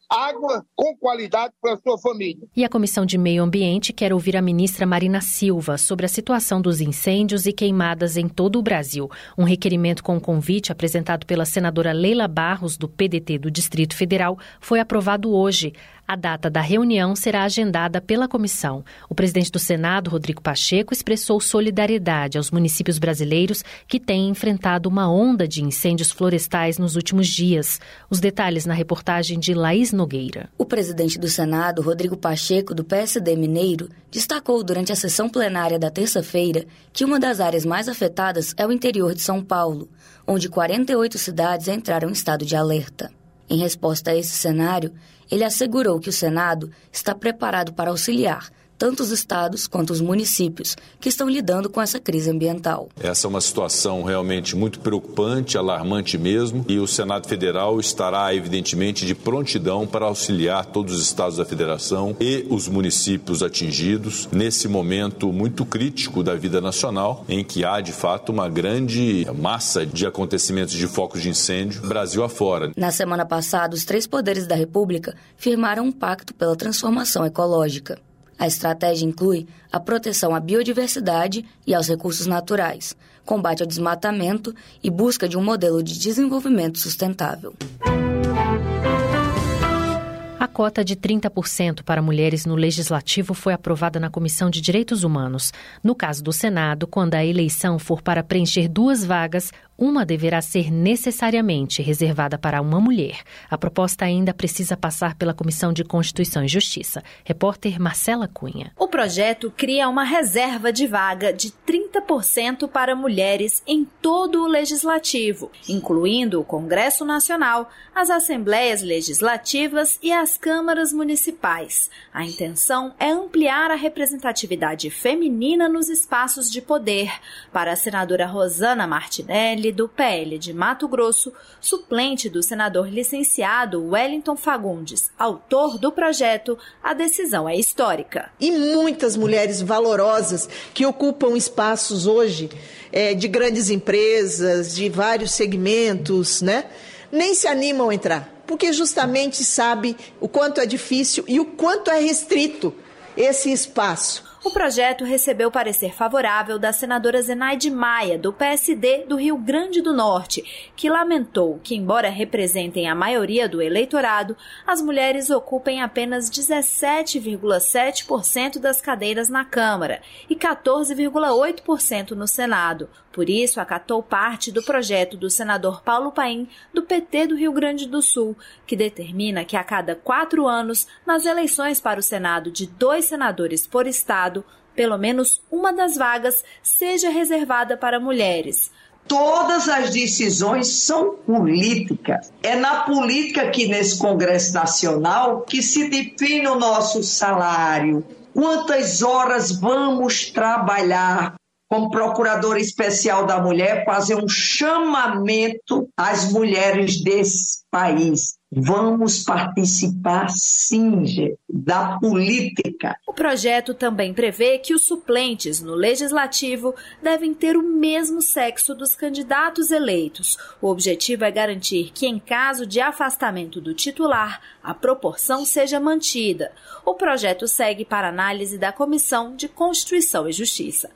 água com qualidade para a sua família. E a Comissão de Meio Ambiente quer ouvir a ministra Marina Silva sobre a situação dos incêndios e queimadas em todo o Brasil. Um requerimento com convite apresentado pela senadora Leila Barros, do P D T do Distrito Federal, foi aprovado hoje. A data da reunião será agendada pela comissão. O presidente do Senado, Rodrigo Pacheco, expressou solidariedade aos municípios brasileiros que têm enfrentado uma onda de incêndios florestais nos últimos dias. Os detalhes na reportagem de Laís Nogueira. O presidente do Senado, Rodrigo Pacheco, do P S D mineiro, destacou durante a sessão plenária da terça-feira que uma das áreas mais afetadas é o interior de São Paulo, onde quarenta e oito cidades entraram em estado de alerta. Em resposta a esse cenário, ele assegurou que o Senado está preparado para auxiliar tanto os estados quanto os municípios que estão lidando com essa crise ambiental. Essa é uma situação realmente muito preocupante, alarmante mesmo, e o Senado Federal estará, evidentemente, de prontidão para auxiliar todos os estados da federação e os municípios atingidos nesse momento muito crítico da vida nacional, em que há, de fato, uma grande massa de acontecimentos de focos de incêndio Brasil afora. Na semana passada, os três poderes da República firmaram um pacto pela transformação ecológica. A estratégia inclui a proteção à biodiversidade e aos recursos naturais, combate ao desmatamento e busca de um modelo de desenvolvimento sustentável. A cota de trinta por cento para mulheres no Legislativo foi aprovada na Comissão de Direitos Humanos. No caso do Senado, quando a eleição for para preencher duas vagas, uma deverá ser necessariamente reservada para uma mulher. A proposta ainda precisa passar pela Comissão de Constituição e Justiça. Repórter Marcela Cunha. O projeto cria uma reserva de vaga de trinta por cento para mulheres em todo o Legislativo, incluindo o Congresso Nacional, as Assembleias Legislativas e as câmaras municipais. A intenção é ampliar a representatividade feminina nos espaços de poder. Para a senadora Rosana Martinelli, do P L de Mato Grosso, suplente do senador licenciado Wellington Fagundes, autor do projeto, a decisão é histórica. E muitas mulheres valorosas que ocupam espaços hoje é, de grandes empresas, de vários segmentos, né, nem se animam a entrar, porque justamente sabe o quanto é difícil e o quanto é restrito esse espaço. O projeto recebeu parecer favorável da senadora Zenaide Maia, do P S D do Rio Grande do Norte, que lamentou que, embora representem a maioria do eleitorado, as mulheres ocupem apenas dezessete vírgula sete por cento das cadeiras na Câmara e quatorze vírgula oito por cento no Senado. Por isso, acatou parte do projeto do senador Paulo Paim, do P T do Rio Grande do Sul, que determina que a cada quatro anos, nas eleições para o Senado de dois senadores por estado, pelo menos uma das vagas seja reservada para mulheres. Todas as decisões são políticas. É na política que nesse Congresso Nacional que se define o nosso salário. Quantas horas vamos trabalhar? Como Procuradora Especial da Mulher, fazer um chamamento às mulheres desse país. Vamos participar, sim, da política. O projeto também prevê que os suplentes no Legislativo devem ter o mesmo sexo dos candidatos eleitos. O objetivo é garantir que, em caso de afastamento do titular, a proporção seja mantida. O projeto segue para análise da Comissão de Constituição e Justiça.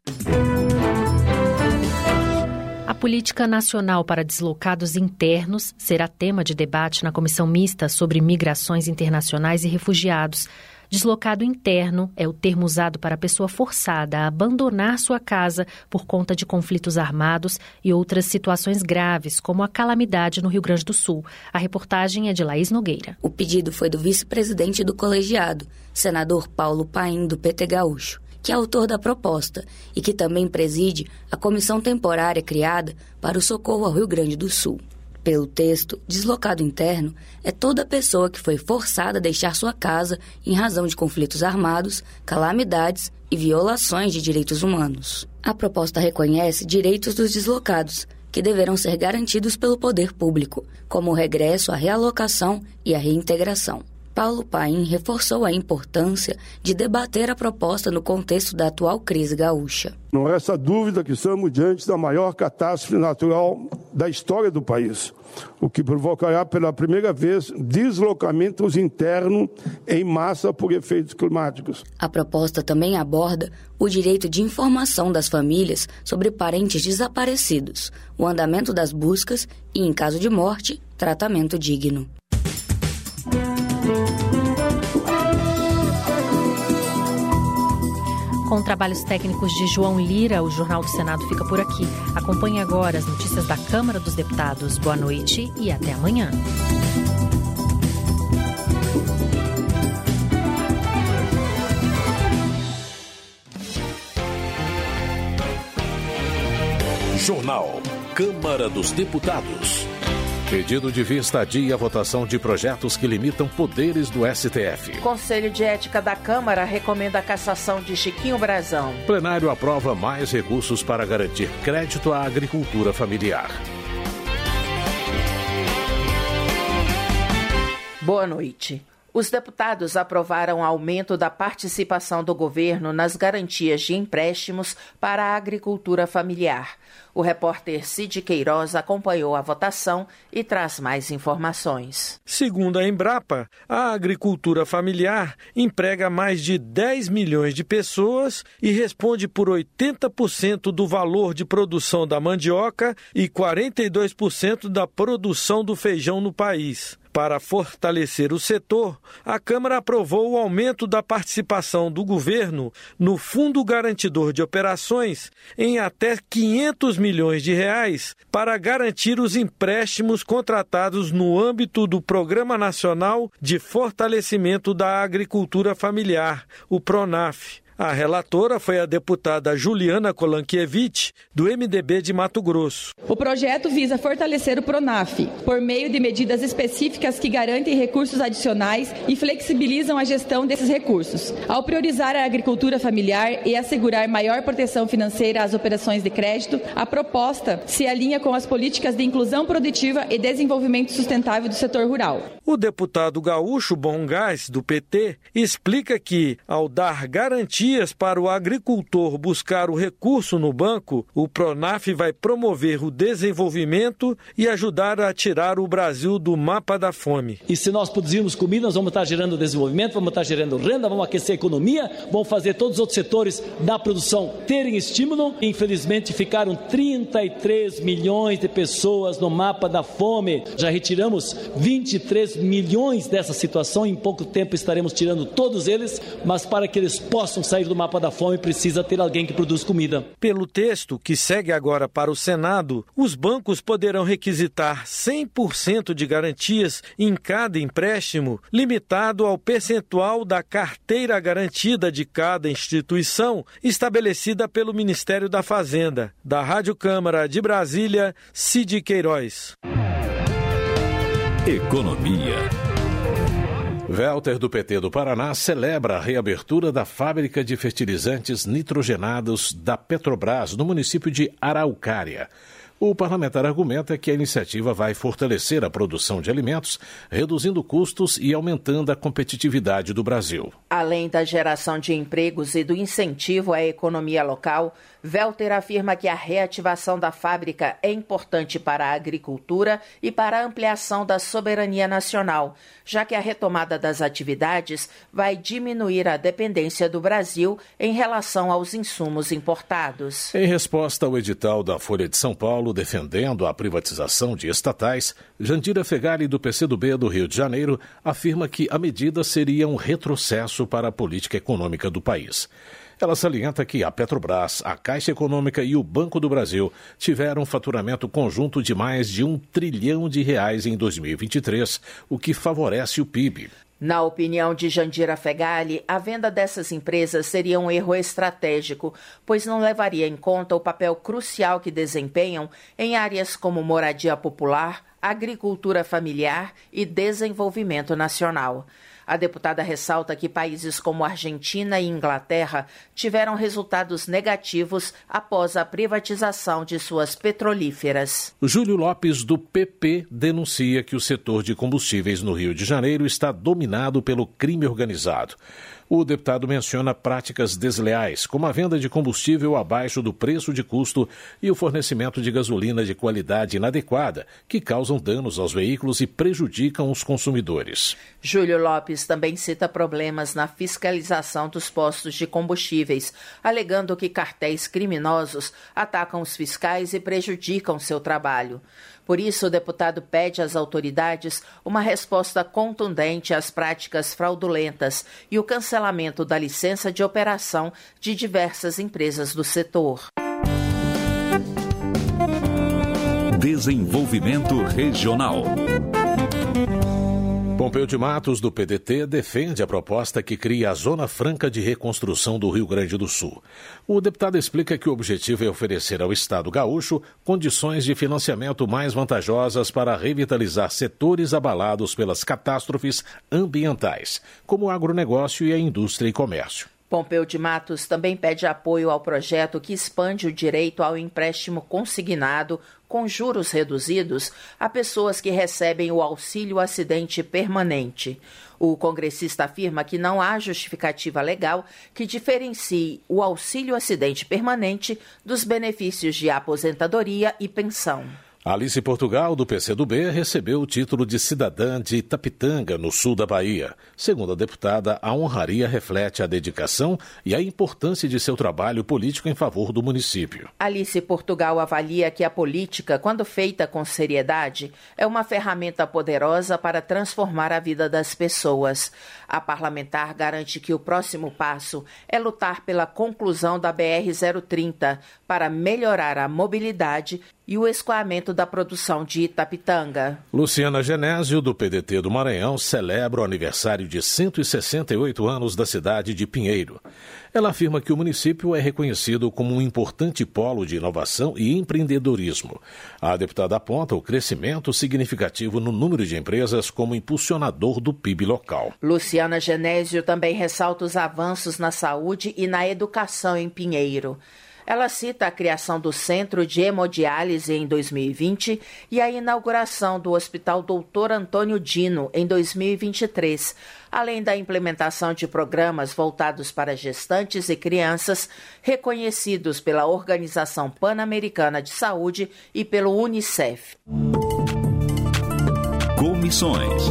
A política nacional para deslocados internos será tema de debate na Comissão Mista sobre Migrações Internacionais e Refugiados. Deslocado interno é o termo usado para a pessoa forçada a abandonar sua casa por conta de conflitos armados e outras situações graves, como a calamidade no Rio Grande do Sul. A reportagem é de Laís Nogueira. O pedido foi do vice-presidente do colegiado, senador Paulo Paim, do P T Gaúcho, que é autor da proposta e que também preside a comissão temporária criada para o socorro ao Rio Grande do Sul. Pelo texto, deslocado interno é toda pessoa que foi forçada a deixar sua casa em razão de conflitos armados, calamidades e violações de direitos humanos. A proposta reconhece direitos dos deslocados, que deverão ser garantidos pelo poder público, como o regresso, a realocação e a reintegração. Paulo Paim reforçou a importância de debater a proposta no contexto da atual crise gaúcha. Não resta dúvida que estamos diante da maior catástrofe natural da história do país, o que provocará pela primeira vez deslocamentos internos em massa por efeitos climáticos. A proposta também aborda o direito de informação das famílias sobre parentes desaparecidos, o andamento das buscas e, em caso de morte, tratamento digno. Com trabalhos técnicos de João Lira, o Jornal do Senado fica por aqui. Acompanhe agora as notícias da Câmara dos Deputados. Boa noite e até amanhã. Jornal Câmara dos Deputados. Pedido de vista adia a votação de projetos que limitam poderes do S T F. Conselho de Ética da Câmara recomenda a cassação de Chiquinho Brazão. Plenário aprova mais recursos para garantir crédito à agricultura familiar. Boa noite. Os deputados aprovaram aumento da participação do governo nas garantias de empréstimos para a agricultura familiar. O repórter Cid Queiroz acompanhou a votação e traz mais informações. Segundo a Embrapa, a agricultura familiar emprega mais de dez milhões de pessoas e responde por oitenta por cento do valor de produção da mandioca e quarenta e dois por cento da produção do feijão no país. Para fortalecer o setor, a Câmara aprovou o aumento da participação do governo no Fundo Garantidor de Operações em até quinhentos milhões de reais para garantir os empréstimos contratados no âmbito do Programa Nacional de Fortalecimento da Agricultura Familiar, o PRONAF. A relatora foi a deputada Juliana Kolankiewicz, do M D B de Mato Grosso. O projeto visa fortalecer o PRONAF por meio de medidas específicas que garantem recursos adicionais e flexibilizam a gestão desses recursos. Ao priorizar a agricultura familiar e assegurar maior proteção financeira às operações de crédito, a proposta se alinha com as políticas de inclusão produtiva e desenvolvimento sustentável do setor rural. O deputado gaúcho Bongás, do P T, explica que, ao dar garantia para o agricultor buscar o recurso no banco, o PRONAF vai promover o desenvolvimento e ajudar a tirar o Brasil do mapa da fome. E se nós produzirmos comida, nós vamos estar gerando desenvolvimento, vamos estar gerando renda, vamos aquecer a economia, vamos fazer todos os outros setores da produção terem estímulo. Infelizmente, ficaram trinta e três milhões de pessoas no mapa da fome. Já retiramos vinte e três milhões dessa situação. Em pouco tempo estaremos tirando todos eles, mas para que eles possam sair do mapa da fome, precisa ter alguém que produz comida. Pelo texto, que segue agora para o Senado, os bancos poderão requisitar cem por cento de garantias em cada empréstimo, limitado ao percentual da carteira garantida de cada instituição, estabelecida pelo Ministério da Fazenda. Da Rádio Câmara de Brasília, Cid Queiroz. Economia. Welter, do P T do Paraná, celebra a reabertura da fábrica de fertilizantes nitrogenados da Petrobras, no município de Araucária. O parlamentar argumenta que a iniciativa vai fortalecer a produção de alimentos, reduzindo custos e aumentando a competitividade do Brasil. Além da geração de empregos e do incentivo à economia local, Welter afirma que a reativação da fábrica é importante para a agricultura e para a ampliação da soberania nacional, já que a retomada das atividades vai diminuir a dependência do Brasil em relação aos insumos importados. Em resposta ao edital da Folha de São Paulo defendendo a privatização de estatais, Jandira Fegali, do P C do B do Rio de Janeiro, afirma que a medida seria um retrocesso para a política econômica do país. Ela salienta que a Petrobras, a Caixa Econômica e o Banco do Brasil tiveram um faturamento conjunto de mais de um trilhão de reais em dois mil e vinte e três, o que favorece o P I B. Na opinião de Jandira Fegali, a venda dessas empresas seria um erro estratégico, pois não levaria em conta o papel crucial que desempenham em áreas como moradia popular, agricultura familiar e desenvolvimento nacional. A deputada ressalta que países como Argentina e Inglaterra tiveram resultados negativos após a privatização de suas petrolíferas. Júlio Lopes, do P P, denuncia que o setor de combustíveis no Rio de Janeiro está dominado pelo crime organizado. O deputado menciona práticas desleais, como a venda de combustível abaixo do preço de custo e o fornecimento de gasolina de qualidade inadequada, que causam danos aos veículos e prejudicam os consumidores. Júlio Lopes também cita problemas na fiscalização dos postos de combustíveis, alegando que cartéis criminosos atacam os fiscais e prejudicam seu trabalho. Por isso, o deputado pede às autoridades uma resposta contundente às práticas fraudulentas e o cancelamento da licença de operação de diversas empresas do setor. Desenvolvimento Regional. Pompeu de Matos, do P D T, defende a proposta que cria a Zona Franca de Reconstrução do Rio Grande do Sul. O deputado explica que o objetivo é oferecer ao Estado gaúcho condições de financiamento mais vantajosas para revitalizar setores abalados pelas catástrofes ambientais, como o agronegócio e a indústria e comércio. Pompeu de Matos também pede apoio ao projeto que expande o direito ao empréstimo consignado com juros reduzidos a pessoas que recebem o auxílio acidente permanente. O congressista afirma que não há justificativa legal que diferencie o auxílio acidente permanente dos benefícios de aposentadoria e pensão. Alice Portugal, do P C do B, recebeu o título de cidadã de Itapitanga, no sul da Bahia. Segundo a deputada, a honraria reflete a dedicação e a importância de seu trabalho político em favor do município. Alice Portugal avalia que a política, quando feita com seriedade, é uma ferramenta poderosa para transformar a vida das pessoas. A parlamentar garante que o próximo passo é lutar pela conclusão da B R zero trinta para melhorar a mobilidade e o escoamento da produção de Itapitanga. Luciana Genésio, do P D T do Maranhão, celebra o aniversário de cento e sessenta e oito anos da cidade de Pinheiro. Ela afirma que o município é reconhecido como um importante polo de inovação e empreendedorismo. A deputada aponta o crescimento significativo no número de empresas como impulsionador do P I B local. Luciana Genésio também ressalta os avanços na saúde e na educação em Pinheiro. Ela cita a criação do Centro de Hemodiálise em dois mil e vinte e a inauguração do Hospital doutor Antônio Dino em dois mil e vinte e três, além da implementação de programas voltados para gestantes e crianças reconhecidos pela Organização Pan-Americana de Saúde e pelo Unicef. Comissões.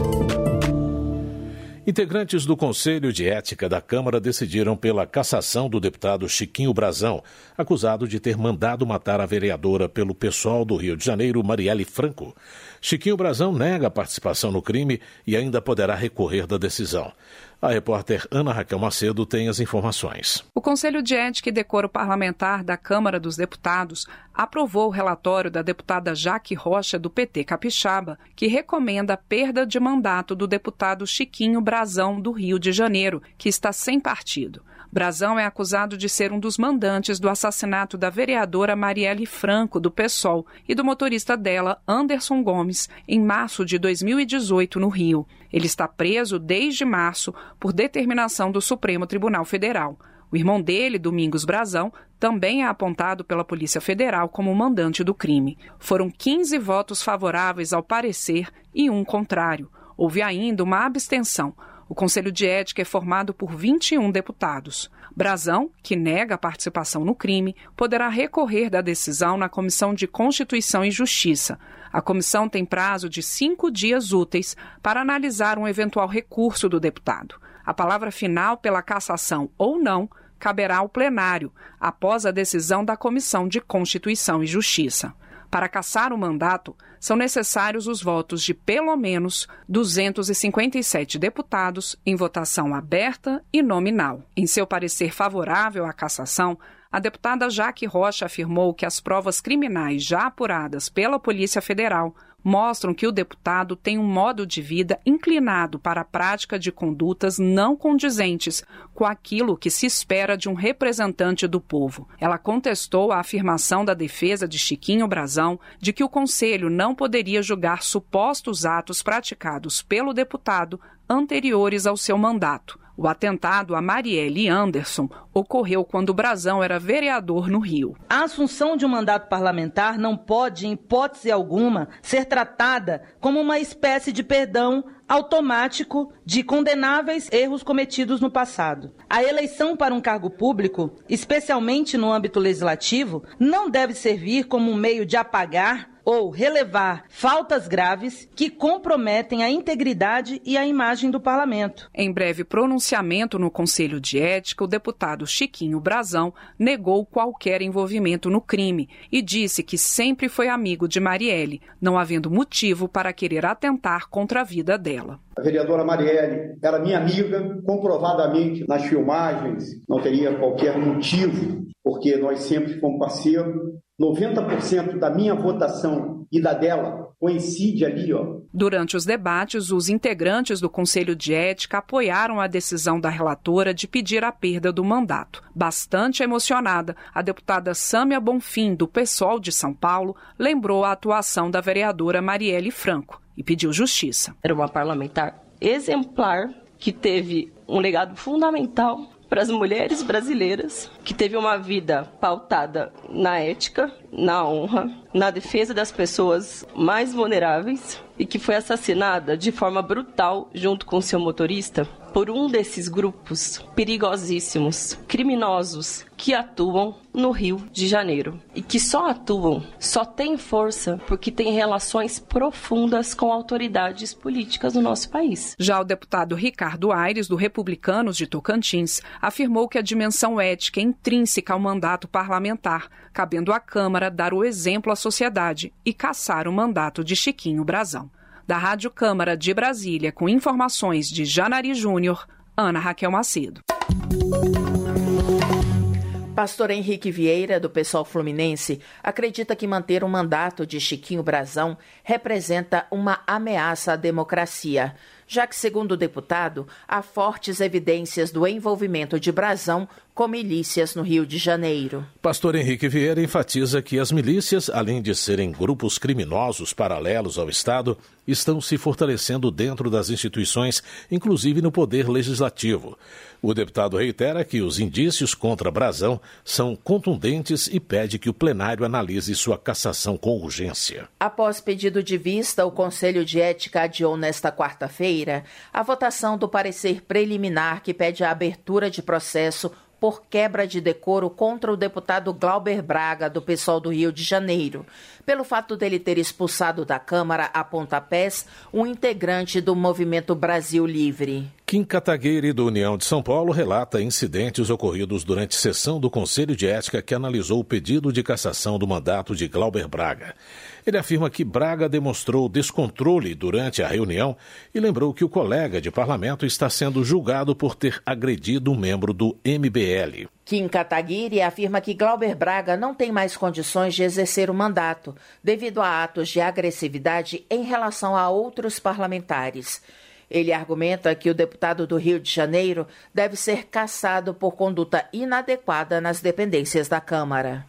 Integrantes do Conselho de Ética da Câmara decidiram pela cassação do deputado Chiquinho Brazão, acusado de ter mandado matar a vereadora pelo PSOL do Rio de Janeiro, Marielle Franco. Chiquinho Brazão nega a participação no crime e ainda poderá recorrer da decisão. A repórter Ana Raquel Macedo tem as informações. O Conselho de Ética e Decoro Parlamentar da Câmara dos Deputados aprovou o relatório da deputada Jaque Rocha, do P T Capixaba, que recomenda a perda de mandato do deputado Chiquinho Brazão, do Rio de Janeiro, que está sem partido. Brazão é acusado de ser um dos mandantes do assassinato da vereadora Marielle Franco, do PSOL, e do motorista dela, Anderson Gomes, em março de dois mil e dezoito, no Rio. Ele está preso desde março por determinação do Supremo Tribunal Federal. O irmão dele, Domingos Brazão, também é apontado pela Polícia Federal como mandante do crime. Foram quinze votos favoráveis ao parecer e um contrário. Houve ainda uma abstenção. O Conselho de Ética é formado por vinte e um deputados. Brazão, que nega a participação no crime, poderá recorrer da decisão na Comissão de Constituição e Justiça. A comissão tem prazo de cinco dias úteis para analisar um eventual recurso do deputado. A palavra final pela cassação ou não caberá ao plenário, após a decisão da Comissão de Constituição e Justiça. Para cassar o mandato, são necessários os votos de pelo menos duzentos e cinquenta e sete deputados em votação aberta e nominal. Em seu parecer favorável à cassação, a deputada Jaque Rocha afirmou que as provas criminais já apuradas pela Polícia Federal mostram que o deputado tem um modo de vida inclinado para a prática de condutas não condizentes com aquilo que se espera de um representante do povo. Ela contestou a afirmação da defesa de Chiquinho Brazão de que o Conselho não poderia julgar supostos atos praticados pelo deputado anteriores ao seu mandato. O atentado a Marielle Anderson ocorreu quando Brazão era vereador no Rio. A assunção de um mandato parlamentar não pode, em hipótese alguma, ser tratada como uma espécie de perdão automático de condenáveis erros cometidos no passado. A eleição para um cargo público, especialmente no âmbito legislativo, não deve servir como um meio de apagar ou relevar faltas graves que comprometem a integridade e a imagem do parlamento. Em breve pronunciamento no Conselho de Ética, o deputado Chiquinho Brazão negou qualquer envolvimento no crime e disse que sempre foi amigo de Marielle, não havendo motivo para querer atentar contra a vida dela. A vereadora Marielle era minha amiga, comprovadamente nas filmagens, não teria qualquer motivo, porque nós sempre fomos parceiros. noventa por cento da minha votação e da dela coincide ali, ó. Durante os debates, os integrantes do Conselho de Ética apoiaram a decisão da relatora de pedir a perda do mandato. Bastante emocionada, a deputada Sâmia Bonfim, do PSOL de São Paulo, lembrou a atuação da vereadora Marielle Franco e pediu justiça. Era uma parlamentar exemplar que teve um legado fundamental para as mulheres brasileiras, que teve uma vida pautada na ética, na honra, na defesa das pessoas mais vulneráveis e que foi assassinada de forma brutal junto com seu motorista por um desses grupos perigosíssimos, criminosos, que atuam no Rio de Janeiro. E que só atuam, só têm força porque têm relações profundas com autoridades políticas do nosso país. Já o deputado Ricardo Aires, do Republicanos de Tocantins, afirmou que a dimensão ética é intrínseca ao mandato parlamentar, cabendo à Câmara dar o exemplo à sociedade e caçar o mandato de Chiquinho Brazão. Da Rádio Câmara de Brasília, com informações de Janari Júnior, Ana Raquel Macedo. Pastor Henrique Vieira, do PSOL Fluminense, acredita que manter o mandato de Chiquinho Brazão representa uma ameaça à democracia, já que, segundo o deputado, há fortes evidências do envolvimento de Brazão com milícias no Rio de Janeiro. Pastor Henrique Vieira enfatiza que as milícias, além de serem grupos criminosos paralelos ao Estado, estão se fortalecendo dentro das instituições, inclusive no poder legislativo. O deputado reitera que os indícios contra Brazão são contundentes e pede que o plenário analise sua cassação com urgência. Após pedido de vista, o Conselho de Ética adiou nesta quarta-feira a votação do parecer preliminar que pede a abertura de processo por quebra de decoro contra o deputado Glauber Braga, do PSOL do Rio de Janeiro, pelo fato dele ter expulsado da Câmara a pontapés um integrante do Movimento Brasil Livre. Kim Kataguiri, do União de São Paulo, relata incidentes ocorridos durante sessão do Conselho de Ética que analisou o pedido de cassação do mandato de Glauber Braga. Ele afirma que Braga demonstrou descontrole durante a reunião e lembrou que o colega de parlamento está sendo julgado por ter agredido um membro do M B L. Kim Kataguiri afirma que Glauber Braga não tem mais condições de exercer o mandato, devido a atos de agressividade em relação a outros parlamentares. Ele argumenta que o deputado do Rio de Janeiro deve ser cassado por conduta inadequada nas dependências da Câmara.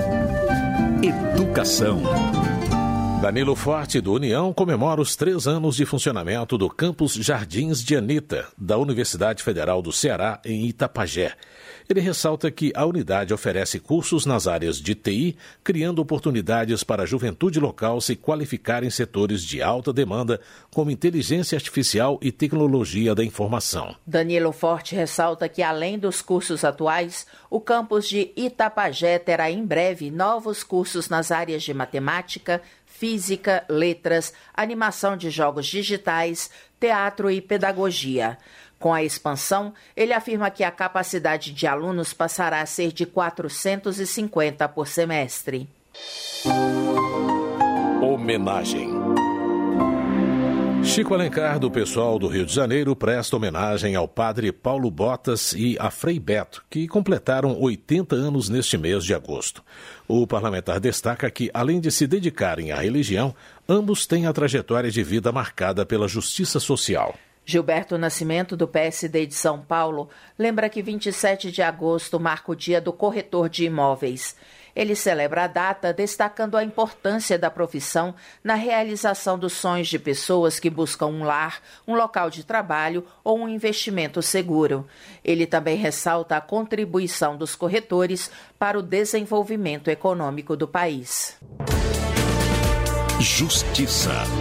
Educação. Danilo Forte, do União, comemora os três anos de funcionamento do campus Jardins de Anitta, da Universidade Federal do Ceará, em Itapajé. Ele ressalta que a unidade oferece cursos nas áreas de T I, criando oportunidades para a juventude local se qualificar em setores de alta demanda, como inteligência artificial e tecnologia da informação. Danilo Forte ressalta que, além dos cursos atuais, o campus de Itapajé terá em breve novos cursos nas áreas de matemática, física, letras, animação de jogos digitais, teatro e pedagogia. Com a expansão, ele afirma que a capacidade de alunos passará a ser de quatrocentos e cinquenta por semestre. Homenagem. Chico Alencar, do PSOL do Rio de Janeiro, presta homenagem ao padre Paulo Botas e a Frei Beto, que completaram oitenta anos neste mês de agosto. O parlamentar destaca que, além de se dedicarem à religião, ambos têm a trajetória de vida marcada pela justiça social. Gilberto Nascimento, do P S D de São Paulo, lembra que vinte e sete de agosto marca o dia do corretor de imóveis. Ele celebra a data destacando a importância da profissão na realização dos sonhos de pessoas que buscam um lar, um local de trabalho ou um investimento seguro. Ele também ressalta a contribuição dos corretores para o desenvolvimento econômico do país. Justiça.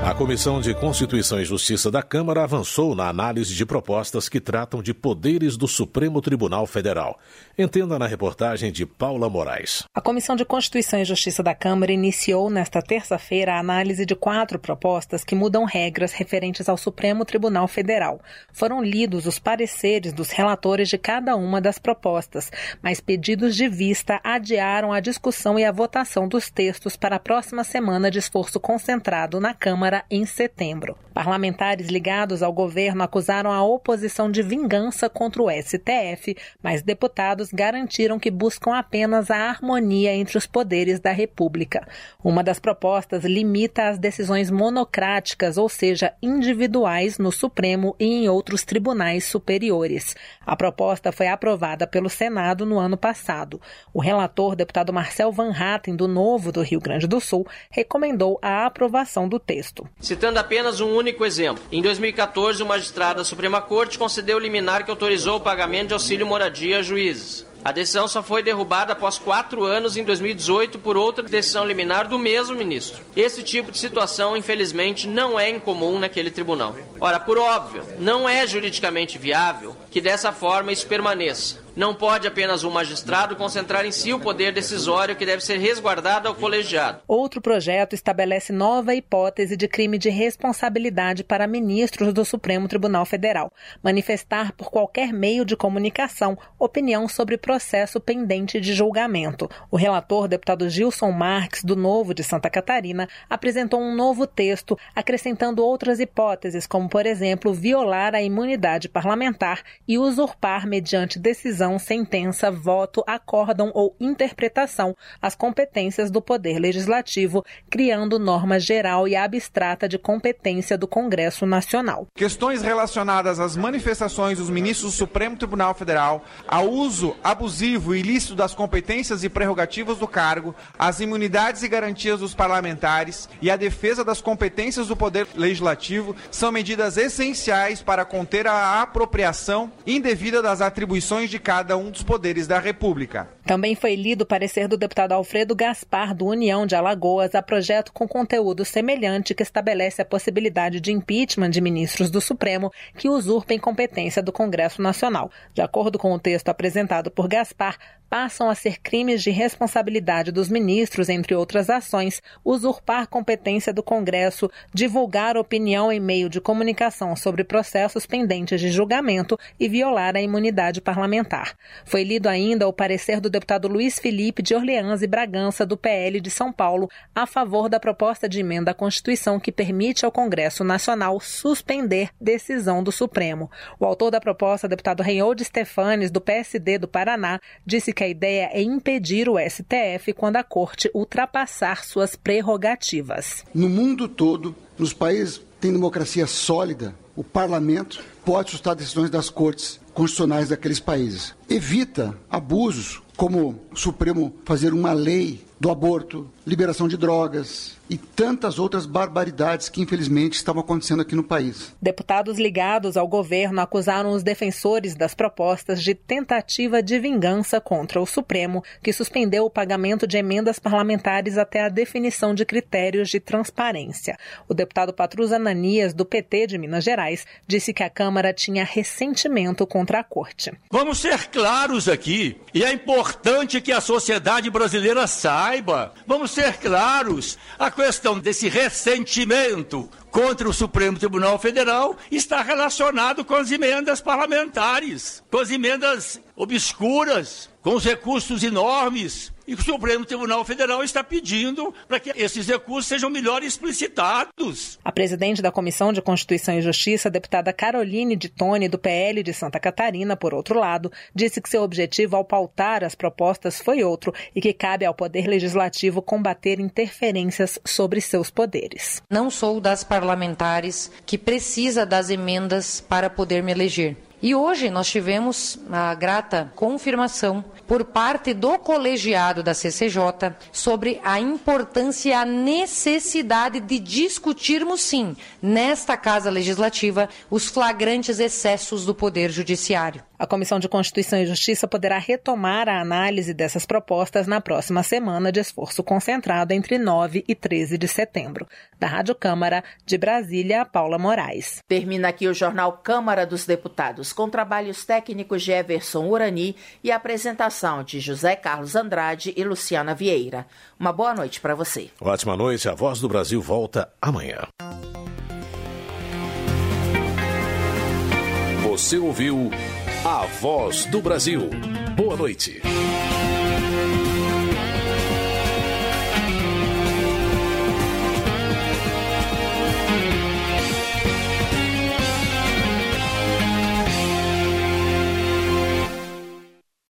A Comissão de Constituição e Justiça da Câmara avançou na análise de propostas que tratam de poderes do Supremo Tribunal Federal. Entenda na reportagem de Paula Moraes. A Comissão de Constituição e Justiça da Câmara iniciou nesta terça-feira a análise de quatro propostas que mudam regras referentes ao Supremo Tribunal Federal. Foram lidos os pareceres dos relatores de cada uma das propostas, mas pedidos de vista adiaram a discussão e a votação dos textos para a próxima semana de esforço concentrado na Câmara em setembro. Parlamentares ligados ao governo acusaram a oposição de vingança contra o S T F, mas deputados garantiram que buscam apenas a harmonia entre os poderes da República. Uma das propostas limita as decisões monocráticas, ou seja, individuais, no Supremo e em outros tribunais superiores. A proposta foi aprovada pelo Senado no ano passado. O relator, deputado Marcel Van Hatten, do Novo do Rio Grande do Sul, recomendou a aprovação do texto. Citando apenas um único exemplo, em dois mil e catorze, o magistrado da Suprema Corte concedeu liminar que autorizou o pagamento de auxílio moradia a juízes. A decisão só foi derrubada após quatro anos, em dois mil e dezoito, por outra decisão liminar do mesmo ministro. Esse tipo de situação, infelizmente, não é incomum naquele tribunal. Ora, por óbvio, não é juridicamente viável que dessa forma isso permaneça. Não pode apenas um magistrado concentrar em si o poder decisório que deve ser resguardado ao colegiado. Outro projeto estabelece nova hipótese de crime de responsabilidade para ministros do Supremo Tribunal Federal: manifestar por qualquer meio de comunicação opinião sobre processo pendente de julgamento. O relator, deputado Gilson Marques, do Novo de Santa Catarina, apresentou um novo texto, acrescentando outras hipóteses, como, por exemplo, violar a imunidade parlamentar e usurpar, mediante decisão, sentença, voto, acórdão ou interpretação, as competências do Poder Legislativo, criando norma geral e abstrata de competência do Congresso Nacional. Questões relacionadas às manifestações dos ministros do Supremo Tribunal Federal, ao uso abusivo e ilícito das competências e prerrogativas do cargo, as imunidades e garantias dos parlamentares e a defesa das competências do Poder Legislativo são medidas essenciais para conter a apropriação indevida das atribuições de cada um dos poderes da República. Também foi lido o parecer do deputado Alfredo Gaspar, do União de Alagoas, a projeto com conteúdo semelhante que estabelece a possibilidade de impeachment de ministros do Supremo que usurpem competência do Congresso Nacional. De acordo com o texto apresentado por Gaspar, passam a ser crimes de responsabilidade dos ministros, entre outras ações, usurpar competência do Congresso, divulgar opinião em meio de comunicação sobre processos pendentes de julgamento e violar a imunidade parlamentar. Foi lido ainda o parecer do deputado Luiz Felipe de Orleans e Bragança, do P L de São Paulo, a favor da proposta de emenda à Constituição que permite ao Congresso Nacional suspender decisão do Supremo. O autor da proposta, deputado Reinhold Stefanes, do P S D do Paraná, disse que a ideia é impedir o S T F quando a Corte ultrapassar suas prerrogativas. No mundo todo, nos países que têm democracia sólida, o parlamento pode sustar decisões das cortes constitucionais daqueles países. Evita abusos, como o Supremo fazer uma lei do aborto, liberação de drogas e tantas outras barbaridades que, infelizmente, estavam acontecendo aqui no país. Deputados ligados ao governo acusaram os defensores das propostas de tentativa de vingança contra o Supremo, que suspendeu o pagamento de emendas parlamentares até a definição de critérios de transparência. O deputado Patrus Ananias, do P T de Minas Gerais, disse que a Câmara tinha ressentimento contra a Corte. Vamos ser claros aqui, e é importante que a sociedade brasileira saiba. Vamos ser claros, a questão desse ressentimento contra o Supremo Tribunal Federal está relacionado com as emendas parlamentares, com as emendas obscuras, com os recursos enormes. E o Supremo Tribunal Federal está pedindo para que esses recursos sejam melhor explicitados. A presidente da Comissão de Constituição e Justiça, a deputada Caroline de Tone, do P L de Santa Catarina, por outro lado, disse que seu objetivo ao pautar as propostas foi outro e que cabe ao Poder Legislativo combater interferências sobre seus poderes. Não sou das parlamentares que precisa das emendas para poder me eleger. E hoje nós tivemos a grata confirmação por parte do colegiado da C C J sobre a importância e a necessidade de discutirmos, sim, nesta Casa Legislativa, os flagrantes excessos do Poder Judiciário. A Comissão de Constituição e Justiça poderá retomar a análise dessas propostas na próxima semana de esforço concentrado entre nove e treze de setembro. Da Rádio Câmara, de Brasília, Paula Moraes. Termina aqui o Jornal Câmara dos Deputados, com trabalhos técnicos de Everson Urani e a apresentação de José Carlos Andrade e Luciana Vieira. Uma boa noite para você. Ótima noite. A Voz do Brasil volta amanhã. Você ouviu A Voz do Brasil. Boa noite.